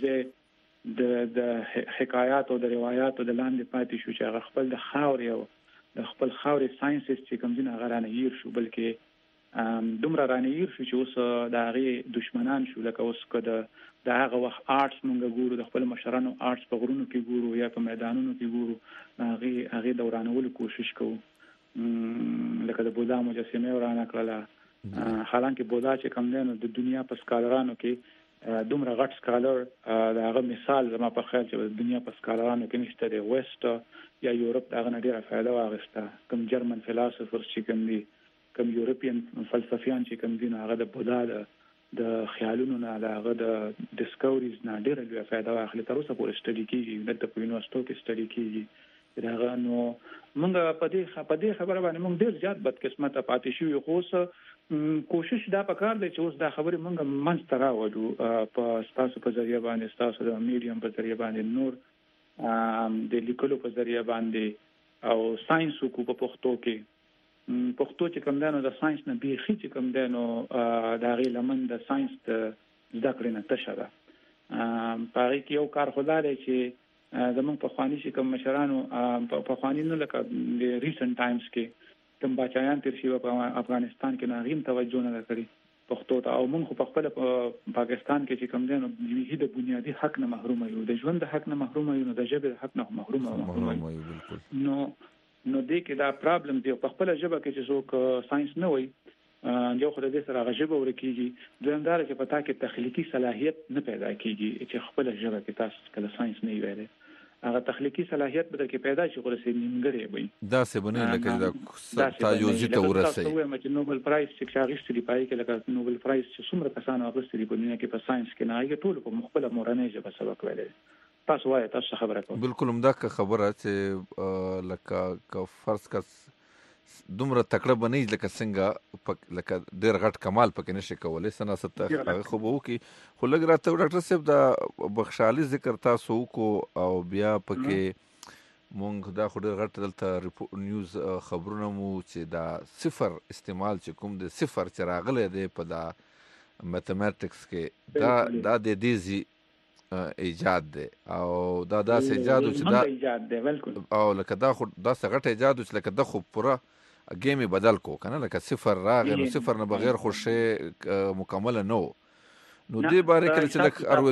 د حکایات او د روایت او د لاندې پاتې شو چې هغه خپل د خاوري او د خپل خاوري ساينس چې کوم دي هغه رانه هیر شو بلکې دومره رانه هیر شو چې اوس د هغه دشمنان شو لکه اوس کده د هغه وخت آرټس مونږ ګورو د خپل مشرانو آرټس په غرونو کې ګورو یا په میدانونو کې ګورو هغه دورانولو کوشش کوو لکه د بودا مجسمه ورانه کړله حالانکه بودا چې کوم دی د دنیا په سکالرانو کې دومره غټ سکالر د هغه مثال زما په خیال چې د دنیا په سکالرانو کې نشته دی ویسټ یا یورپ دا غنډه ډیره فائدہ واغسته کوم جرمن فلسفر چې کوم دی کوم یورپین فلسفیان چې کوم دي هغه د بودا د خیالونو نه هغه د ډیسکوریز نه ډیره لوی فائدہ واخلي تر اوسه پورې سټډي کیږي د یونیورسيټو کې سټډي کیږي دا نو موږ په دې خبره باندې موږ ډیر زیات بدقسمت پاتې شو خو کوشش دا پکار دی چې اوس دا خبره موږ منځ ته راوړو په تاسو په ذریعہ باندې تاسو د میډیم په ذریعہ باندې نور د لیکلو په ذریعہ باندې او ساينس کو په پښتو کې پښتو چې کوم دانو د ساينس نه بیخي چې کوم دانو د غي لمن د ساينس د ذکر نه تشره پاره کې یو کار خدای چې زمون په خواني چې کوم مشرانو په خواني نه لکه د ریسنت ټایمز کې کوم بچایان تر شي په افغانستان کې نه غیم توجه نه کړی پښتو ته او موږ په خپل پاکستان کې چې کوم دانو د بنیادی حق نه محروم یو د ژوند د حق نه محروم یو د ژبې د حق نه محروم یو بالکل نو دې کې دا پرابلم دی په خپل ژبه کې چې څوک ساينس نه وای یو خدای دې سره غژبه ورکیږي دویمدار چې پتا کې تخلیقي صلاحیت نه پیدا کیږي چې خپل ژبه کې تاسو کله ساينس نه ویلې هغه تخلیقي صلاحیت به کې پیدا شي خو رسې نیمګړی وي دا څه بنه لکه دا تایوزي ته ورسې چې نوبل پرایز چې اخیستلی پای کې لکه نوبل پرایز چې څومره کسانو اخیستلی په دنیا کې په ساينس کې نه هغه ټول په مختلف مورنۍ ژبه سبق ویلي تاسو وایي تاسو خبره کوم بالکل همدا خبره چې لکه فرض کا دومره تکړه بنئ لکه څنګه لکه ډېر غټ کمال پکې نشي کولای سناست هغه خو به وکي خو لږ راته ډاکټر صاحب دا بخشالي ذکر تاسو کو او بیا پکې مونږ دا خو ډېر غټ دلته نیوز خبرونه مو چې دا صفر استعمال چې کوم د صفر چې راغلی دی په دا میتھمیټکس کې دا د دیزي ایجاد دی او دا داسې ایجاد چې دا ایجاد دی بالکل او لکه دا خو داسې غټ ایجاد چې لکه د خو پوره گیم بدل کو کنه لکه صفر راغی نو صفر نه بغیر خو شی مکمل نو دې باره کې چې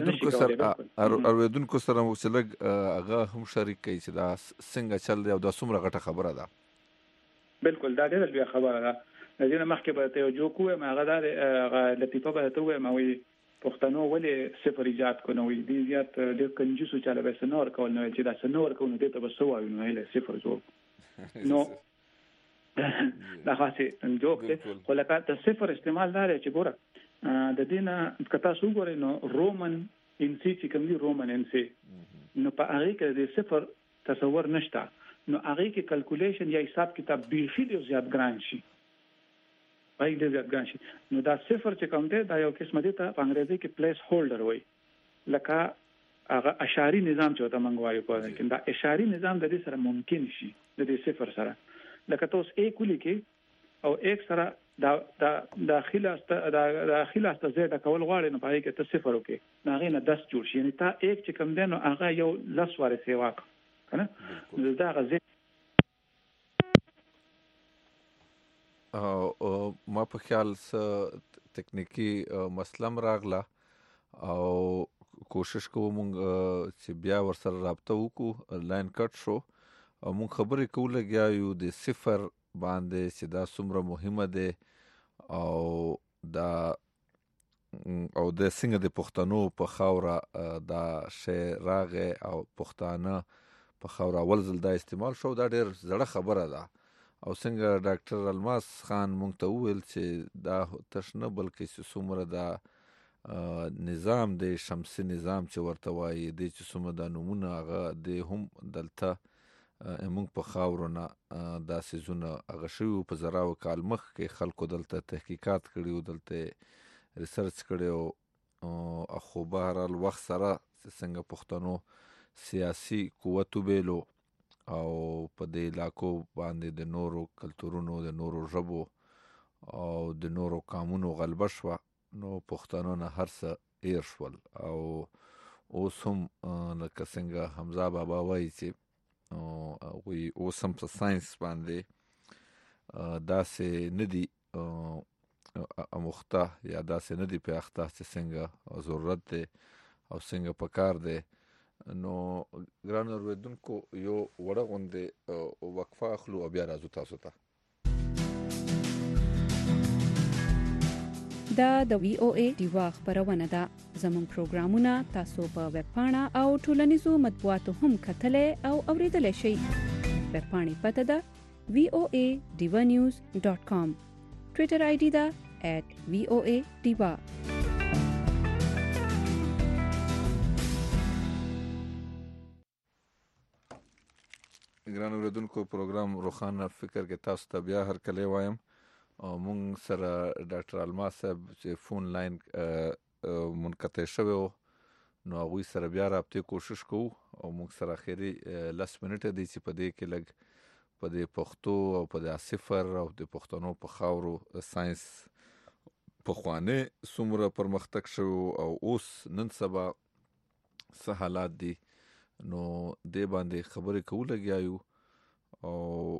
لکه ارویدونکو سره چې لږ هغه هم شریک کوي چې دا څنګه چل دی او دا څومره غټه خبره ده بالکل دا ډېره لویه خبره ده ځینې مخکې به ته یو کوم هغه دا لطیفه به ته وایم او پښتنو ولې صفر ایجاد کړو دي زیات د کنجوسو چاله به سنور کول نو چې دا سنور کول دې ته به سو وایو نو له صفر جوړ نو دا خاصه جوړ ته خو لکه د صفر استعمال دار چې ګوره د دینه کتا سو ګوره نو رومن انسی چې کوم دی رومن انسی نو په هغه کې د صفر تصور نشته نو هغه کې کیلکولیشن یا حساب کتاب بیخي زیات ګران شي پای دې زیات ګران شي نو دا صفر چې کوم دی دا یو قسم دی ته په انګریزي کې پلیس هولډر وای لکه هغه اشاری نظام چې ته منغوایو په کې دا اشاری نظام د دې سره ممکن شي د دې صفر سره لکه تاسو یک ولیکي او یک سره دا داخله است زیاده کول غواړي نو پای کې ته صفر وکي دا غي نه 10 جوړ شي یعنی تا یک چې کوم دی نو هغه یو لس واره سیوا کنه دا غزه ما په خیال تکنیکی مسلم راغله او کوشش کوو مونږ چې بیا ورسره رابطه وکړو، لاین کټ شو او مونږ خبرې کوو لګیا یو د صفر باندې چې دا څومره مهمه ده او د څنګه د پښتنو په خاوره دا شی راغی او پښتانه په خاوره اول ځل دا استعمال شو. دا ډېر زړه خبره ده او څنګه ډاکټر الماس خان مونږ ته وویل چې دا تش نه بلکې چې څومره دا نظام د شمسي نظام چې ورته وایي دی چې څومره دا نومونه هغه د هم دلته مونږ په خاورو نه دا څیزونه هغه شوي په زراو کال مخکې خلکو دلته تحقیقات کړي و، دلته ریسرچ کړی او خو بهرحال وخت سره څنګه پښتنو سیاسي قوت وبیلو او په دې علاقو باندې د نورو کلتورونو، د نورو ژبو او د نورو قامونو غلبه شوه، نو پښتنو نه هر څه ایر شول او اوس هم لکه څنګه حمزه بابا وایي چې هغوی اوس هم په ساینس باندې داسې نه دي اموخته یا داسې نه دي پې اخته چې څنګه ضرورت دی او څنګه پکار دی. نو ګرانو اورېدونکو یو وړه غوندې وقفه اخلو او بیا راځو تاسو ته. دا د وی او ای ډیوا خبرونه ده. زموږ پروګرامونه تاسو په ویب پاڼه او ټولنیزو مطبوعاتو هم کتلی او اوریدلی شئ. ویب پاڼې پته ده voadivanews.com. ټویټر آی ډي ده @voadiva. ګرانو اورېدونکو پروګرام روښانه فکر کې تاسو ته بیا هرکلی وایم. مونږ سره ډاکټر الماس صاحب چې فون لاین منقطع شوی و، نو هغوی سره بیا رابطې کوشش کوو او مونږ سره اخري 10 منټه دی چې په دې کې لږ په دې پښتو او په دې صفر او د پښتنو په خاورو ساينس پخوانه څومره پرمختګ شو او اوس نن سبا څه حالات دي، نو دې باندې خبرې کوو لګیا یو او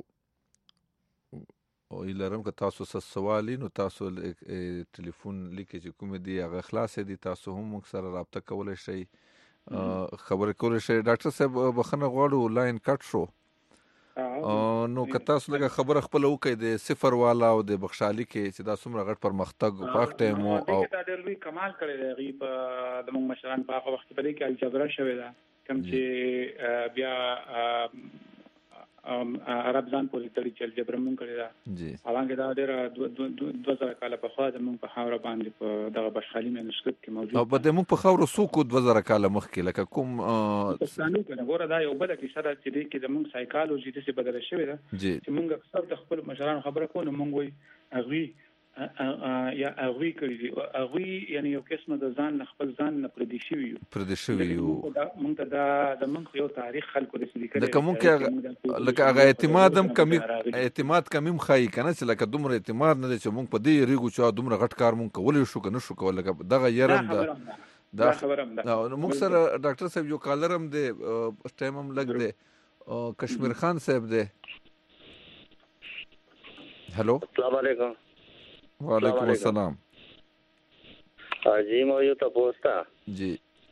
لرم که تاسو څه سوال نو تاسو ټلیفون لیکي چې کوم دی هغه خلاص دي، تاسو هم موږ سره رابطه کولای شئ، خبرې کولای شئ. ډاکټر صاحب بخښنه غواړو لاین کټ شو، نو که تاسو لږه خبره خپله وکړئ د صفر والا او د بخشالي کې چې دا څومره غټ پرمختګ په هغه ټایم و او ډېر لوی کمال کړی دی هغوی په زموږ مشران په هغه وخت کې په دې کې الجبره شوې ده، کوم چې بیا عرب ځان پورې تړي چې الجبره مونږ کړې ده. حالانکه دا ډېره 2000 کاله پخوا زموږ په خاوره باندې په دغه بشخالي مینوسکرپټ کې موجود او په دې موږ په خاوره څوک 2000 کاله مخکې لکه کوم پښتانه کنه ګوره دا یو بله کیسه ده چې دې کې زموږ سایکالوجي داسې بدله شوې ده چې مونږ اکثر د خپل مشرانو خبره کوو نو مونږ وایي هغوی یا هغوی کړي دي، هغوی یعنی یو قسمه د ځان نه خپل ځان نه پردي شوي یو مونږ ته دا زموږ یو تاریخ خلکو رسېدي کړی لکه مونږ لکه هغه اعتماد هم کمی هم ښایي که نه چې لکه دومره اعتماد نه دی چې مونږ په دې یېرېږو چې دومره غټ کار مونږ کولی شو که نه شو کولی، لکه دغه یره هم دا مونږ سره ډاکټر صاحب یو کالر هم دی، ټایم هم لږ دی، کشمیر خان صاحب دی. هلو السلام علیکم. وعلیکم السلام. جی مو یو تاسو ته جی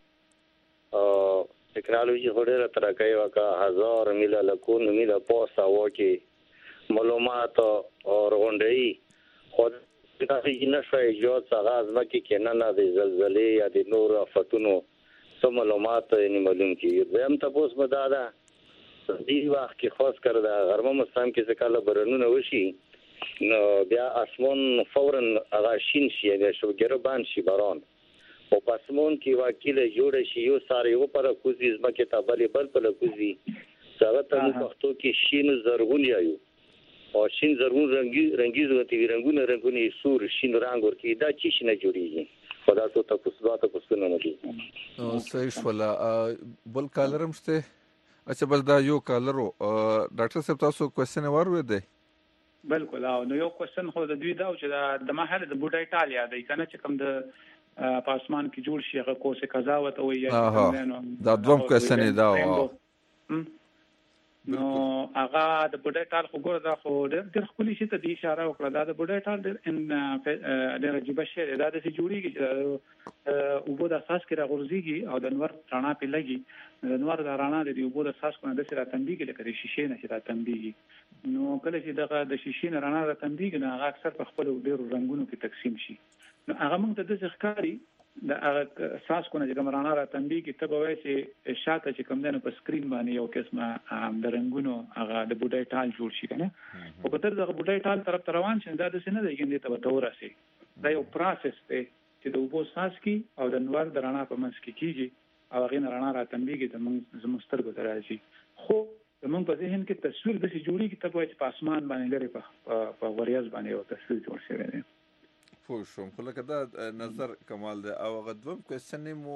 ټیکنالوژي هډه ترقی وکړه، هزار میله لکون میله پوسټ واکي معلومات او غونډي خو تاسو یې نشوي جوړ څنګه ځمکه کې نه د زلزلې یا د نور آفتونو سم معلومات یې معلوم کی زم تاسو مدادا دې وخت کې خاص کړه د غرمه مستم کې څه کله برنونه وشي نو بیا اسمون فورا هغه شین شي یا شوګره باندې شي باران او پسمون کې واکیله جوړ شي یو ساره یو پر کوزي ځمکه ته بل په کوزي څنګه ته وختو کې شین زرغون یایو او شین زرغون رنگي زوتی رنگونه سور شین رنگ ورکی دا چی شنه جوړیږي خدا ته تاسو نه ملي صحیح ولا بل کالرم شته. اچھا بس دا یو کالرو ډاکټر صاحب تاسو کوېسچن ورو دی بالکل نو یو کوېسچن خو د دوی دا چې د محل د بوډا ایټالیا دی کنه چې کوم د پاسمان کې جوړ شي هغه کوسه قضا وته وي دا دوم کوېسچن دا نو هغه د بډای ټال خو ګور دا خو ډېر خپل شي ته د اشاره وکړه دا د بډای ټال ډېر عجیب شی دا د جوړیږي چې وبو د اساس کې راغورځيږي او د نور رڼا په لګي د نور د رڼا د وبو د اساس کو نه د سره تنبیه لکه د شیشې نه چې را تنبیه نو کله چې دغه د شیشې نه رڼا را تنبیه نه هغه اکثر په خپل ډېر رنگونو کې تقسیم شي نو هغه موږ ته د ښکاری د اساس کو نه چې کومرانه را تنبیه کې ته به وایي چې شاته چې کوم دنه په سکرین باندې یو قسمه د رنگونو هغه د بډای ټال جوړ شي کنه او په تر دغه بډای ټال طرف روان شي دا د سینې د ګندې ته تور راسي دا یو پروسس دی چې د وبو ساس کې او د نور د رڼا په منځ کې کیږي او هغه رڼا را تنبیه کې د زمسترګو ته راځي خو زمونږ په ذهن کې تصویر د جوړي کې ته وایي چې په اسمان باندې لري په وریاض باندې یو تصویر جوړ شوی دی پوه شوم خو لکه دا نظر کمال دی او هغه دوم کوېسچن مو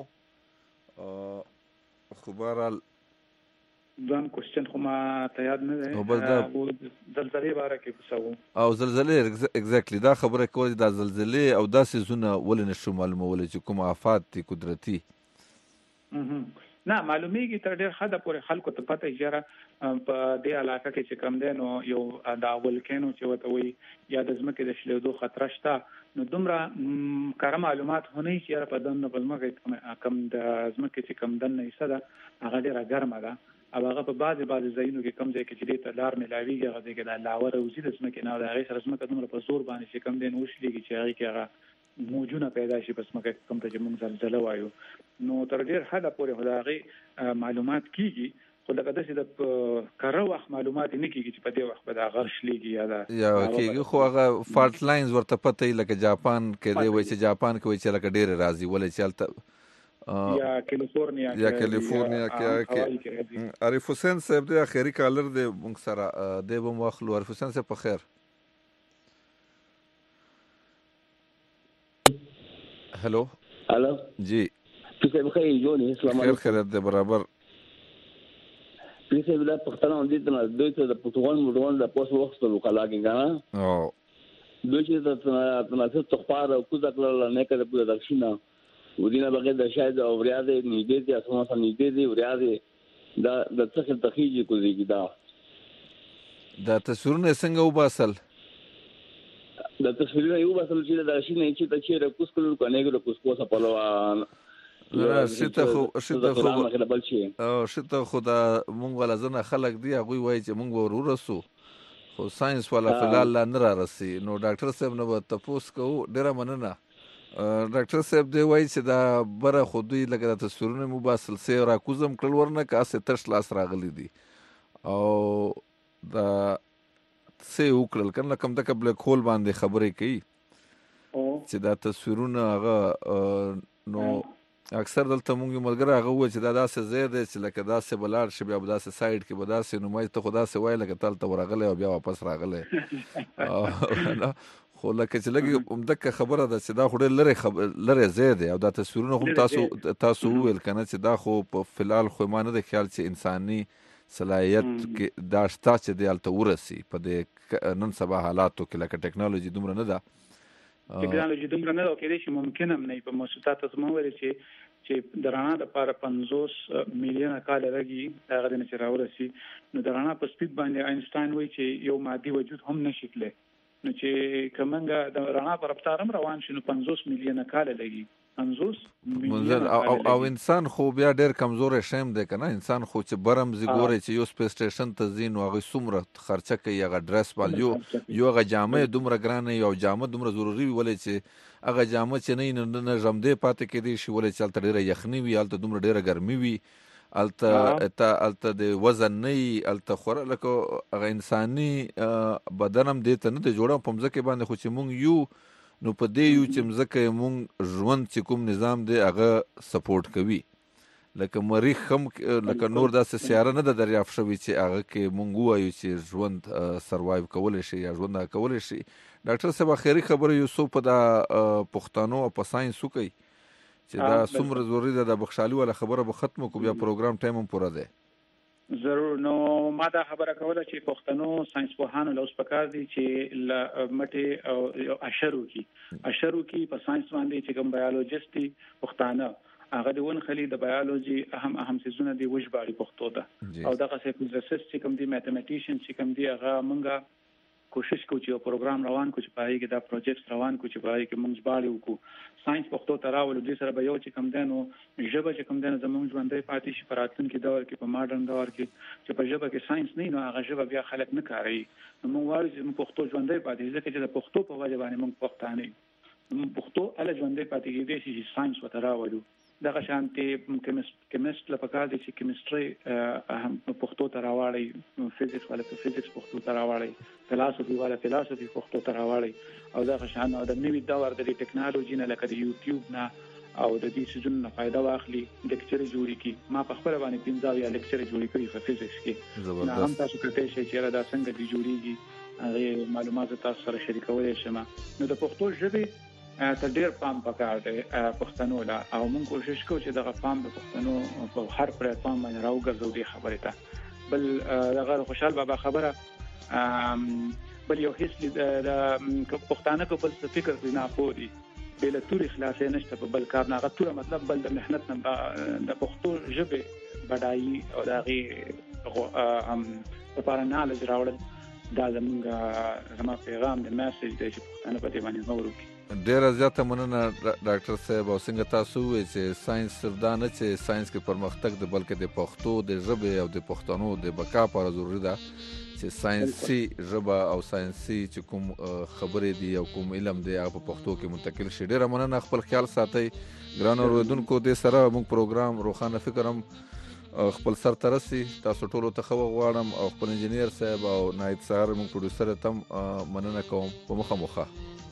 خو بهرحال دوم کوېسچن خو ما ته یاد نه دی زلزلې باره کې څه او زلزلې اگزیکټلی دا خبره کول دا زلزلې او دا سيزونه ولې نشو معلومول چې کوم آفات دي قدرتي نه معلومیږي تر ډېر حد پورې خلکو ته پته یې په دې علاقه کې چې کم دی نو یو دا ولکانو چې وته وي یا د ځمکې د شلیدو خطر شته نو دومره کار معلومات هونه چې په دنه په ځمکه کم د ځمکې چې کم دنه یې صدا هغه ډېر ګرمه ده او هغه په بعضي ځایونو کې کم ځای کې چې ته لار ملاويږي هغه کې د لاور او زیات ځمکې نه د هغه سره ځمکه دومره په زور باندې چې کم دین وشلېږي چې هغه کې هغه موجونه پیدا شي پس مګر کوم ته چې موږ زلزلہ وایو نو تر ډېر حد پورې هداغي معلومات کیږي خو لکه د کارو وخت معلومات نه کیږي چې په دې وخت به دا غرش لګي یا کیږي خو هغه فالت لاینز ورته پته لکه جاپان کې دی وای چې جاپان کې وای چې لکه ډېر راځي ولې چلته یا کالیفورنیا کې عارف حسین صاحب د اخیری کالر د موږ سره د بم واخلو عارف حسین صاحب په خیر हेलो हेलो जी پسې بخیر جوړې اسلام علیکم خیر دې برابر پسې بلا پښتنه دې ته دوی ته د پټوان مډوان د پوس وخت ته وکړه کې او دوی چې د تناسب تخپار او کوزه کړل نه کړه په دښینه ودینه بغیر د شاید او ریاضه نږدې دي اسمه سم نږدې دي ریاضه د څه تخیجی کوزيږي دا تصورونه څنګه وباسل د تصویرونه یو باسل چې د شینې چې د چیرې کوس کولو کنيګو کوس کوسه پلوان شته خدا مونږ ولا زنه خلک دی هغه وایي چې مونږ ورورسو خو ساينس والا فلال لا نه راسي نو ډاکټر صاحب نو تاسو کو ډیره مننه ډاکټر صاحب دی وایي چې دا بره خودي لګا د تصویرونه مو باسل سي را کوزم کړل ورنه کاسه تش لاس راغلي دي او دا څه وکړل کنه کوم د بلیک هول باندې خبرې کوي چې دا تصویرونه هغه نو اکثر دلته مونږ ملګری هغه و چې دا داسې ځای دی چې لکه داسې بلاړ شي بیا داسې سایډ کې به داسې نو مې ته خو داسې وایي لکه تلته ورغلی او بیا واپس راغلی خو لکه چې لږ همدغه خبره ده چې دا خو ډېر لرې ځای دی او دا تصویرونه هم تاسو وویل که نه چې دا خو په فلحال خو ما نه دی خیال چې انساني صلاحیت کې دا شته چې دی هلته ورسي په دې نن سبا حالاتو کې لکه ټیکنالوژي دومره نه ده ټیکنالوژي دومره نه ده او کېدای شي ممکن هم نه په موسسات ته مو ویل چې د رڼا لپاره 50 میلیونه کال لګي هغه د نه راورسي نو د رڼا په سپیډ باندې آینسټاین وایي چې یو مادي وجود هم نشي تللی نو چې کومنګ د رڼا په رفتار هم روان شي نو 50 میلیونه کال لګي 50 او انسان خو بیا ډېر کمزوري شیم دی کنه انسان خو چې برم زګوري چې یو سپیس سټیشن ته ځین او هغه څومره خرچه کوي هغه ډریس والیو یو هغه جامې دومره ګرانه یو جامه دومره ضروري ولې چې هغه جامه چې نه ژمدې پاتې کېدی شي ولې چې هلته ډېره یخني وي هلته دومره ډېره ګرمي وي هلته د وزن نه وي هلته خوره لکه هغه انساني بدن هم دې ته نه دی جوړه په مځکې باندې خو چې مونږ یو نو په دې یو چې مځکه مونږ ژوند چې کوم نظام دی هغه سپورټ کوي لکه مریخ هم لکه نور داسې سیاره نه ده دریافت شوې چې هغه کې مونږ ووایو چې ژوند سروایو کولی شي یا ژوند کولی شي ډاکټر صاحب اخري خبره یو څو په دا پښتنو او په ساينس وکړي چې دا څومره ضروري ده د بخښالي والا خبره به ختمو کو بیا پروګرام ټایم هم پوره دی ضرور نو ما دا خبره کوله چې پښتنو ساينس پوهانو له اوس پکار دي چې مټي او اشرو کی په ساينس باندې چې کوم بایولوژیست دي پښتانه هغه د ونخلي د بایولوژي اهم سيزونه دی وژباړي پښتو ته او دغه فزیسست چې کوم دی میتھمیټیشن چې کوم دی هغه مونږه کوشش کوو چې یو پروګرام روان کو چې پای کې دا پروجیکټ روان کو چې پای کې موږ ژباړي وکړو ساينس پښتو ته راولو د سره به یو چې کوم دنو ژبه چې کوم دنو زموږ ژوندۍ پاتې شي پراتون کې دور کې په ماډرن دور کې چې په ژبه کې ساينس نه نو هغه ژبه بیا خلک نه کاروي نو موږ وایو چې پښتو ژوندۍ پاتې ځکه چې د پښتو په وجه باندې موږ پښتانه پښتو ال ژوندۍ پاتې کېږي چې ساينس وته راولو دغه شانتي کیمست لپاره د کیمستري اهم پښتو ته راوړی فزیکس ولا فزیکس پښتو ته راوړی فلسفي ولا فلسفي پښتو ته راوړی او دغه شان د نوې دور د ټیکنالوژي نه لکه د یوټیوب نه او د دې سيزونو نه فائدہ واخلي لیکچر جوړی کی ما په خبره باندې 15 یا لیکچر جوړی کړی په فزیکس کې نه هم تاسو کته شي چې دا څنګه دی جوړیږي هغه معلومات تاسو سره شریکولای شم نو د پښتو ژبه ته ډېر پام پکار دی پښتنو لا او موږ کوشش کوو چې دغه پام د پښتنو په هر پلیټفارم باندې راوګرځو دې خبره ته بل دغه خوشحال بابا خبره بل یو هیڅ د پښتانه په بل فکر نه پوري بل تور اخلاص نشته په بل کار نه غوړه مطلب بل د مهنت نه د پښتو ژبه بډایي او دغه لپاره نالج راوړل دا زموږ پیغام د میسج دی چې پښتانه په دې باندې غور وکړي ډیره زیاته مننه ډاکټر صاحب او څنګه تاسو وایي چې ساينس صرف دا نه چې ساينس کې پرمختګ د بلکې د پښتو د ژبې او د پښتنو د بقا لپاره ضروری ده چې ساينسي ژبه او ساينسي چې کوم خبرې دي او کوم علم دی هغه په پښتو کې منتقل شي ډیره مننه خپل خیال ساتئ ګران اوریدونکو د سره موږ پروګرام روخانه فکرم خپل سر ترسي تاسو ټول ته خو غواړم او خپل انجنیر صاحب او نایب سهار موږ پروډوسر تم مننه کوم په مخه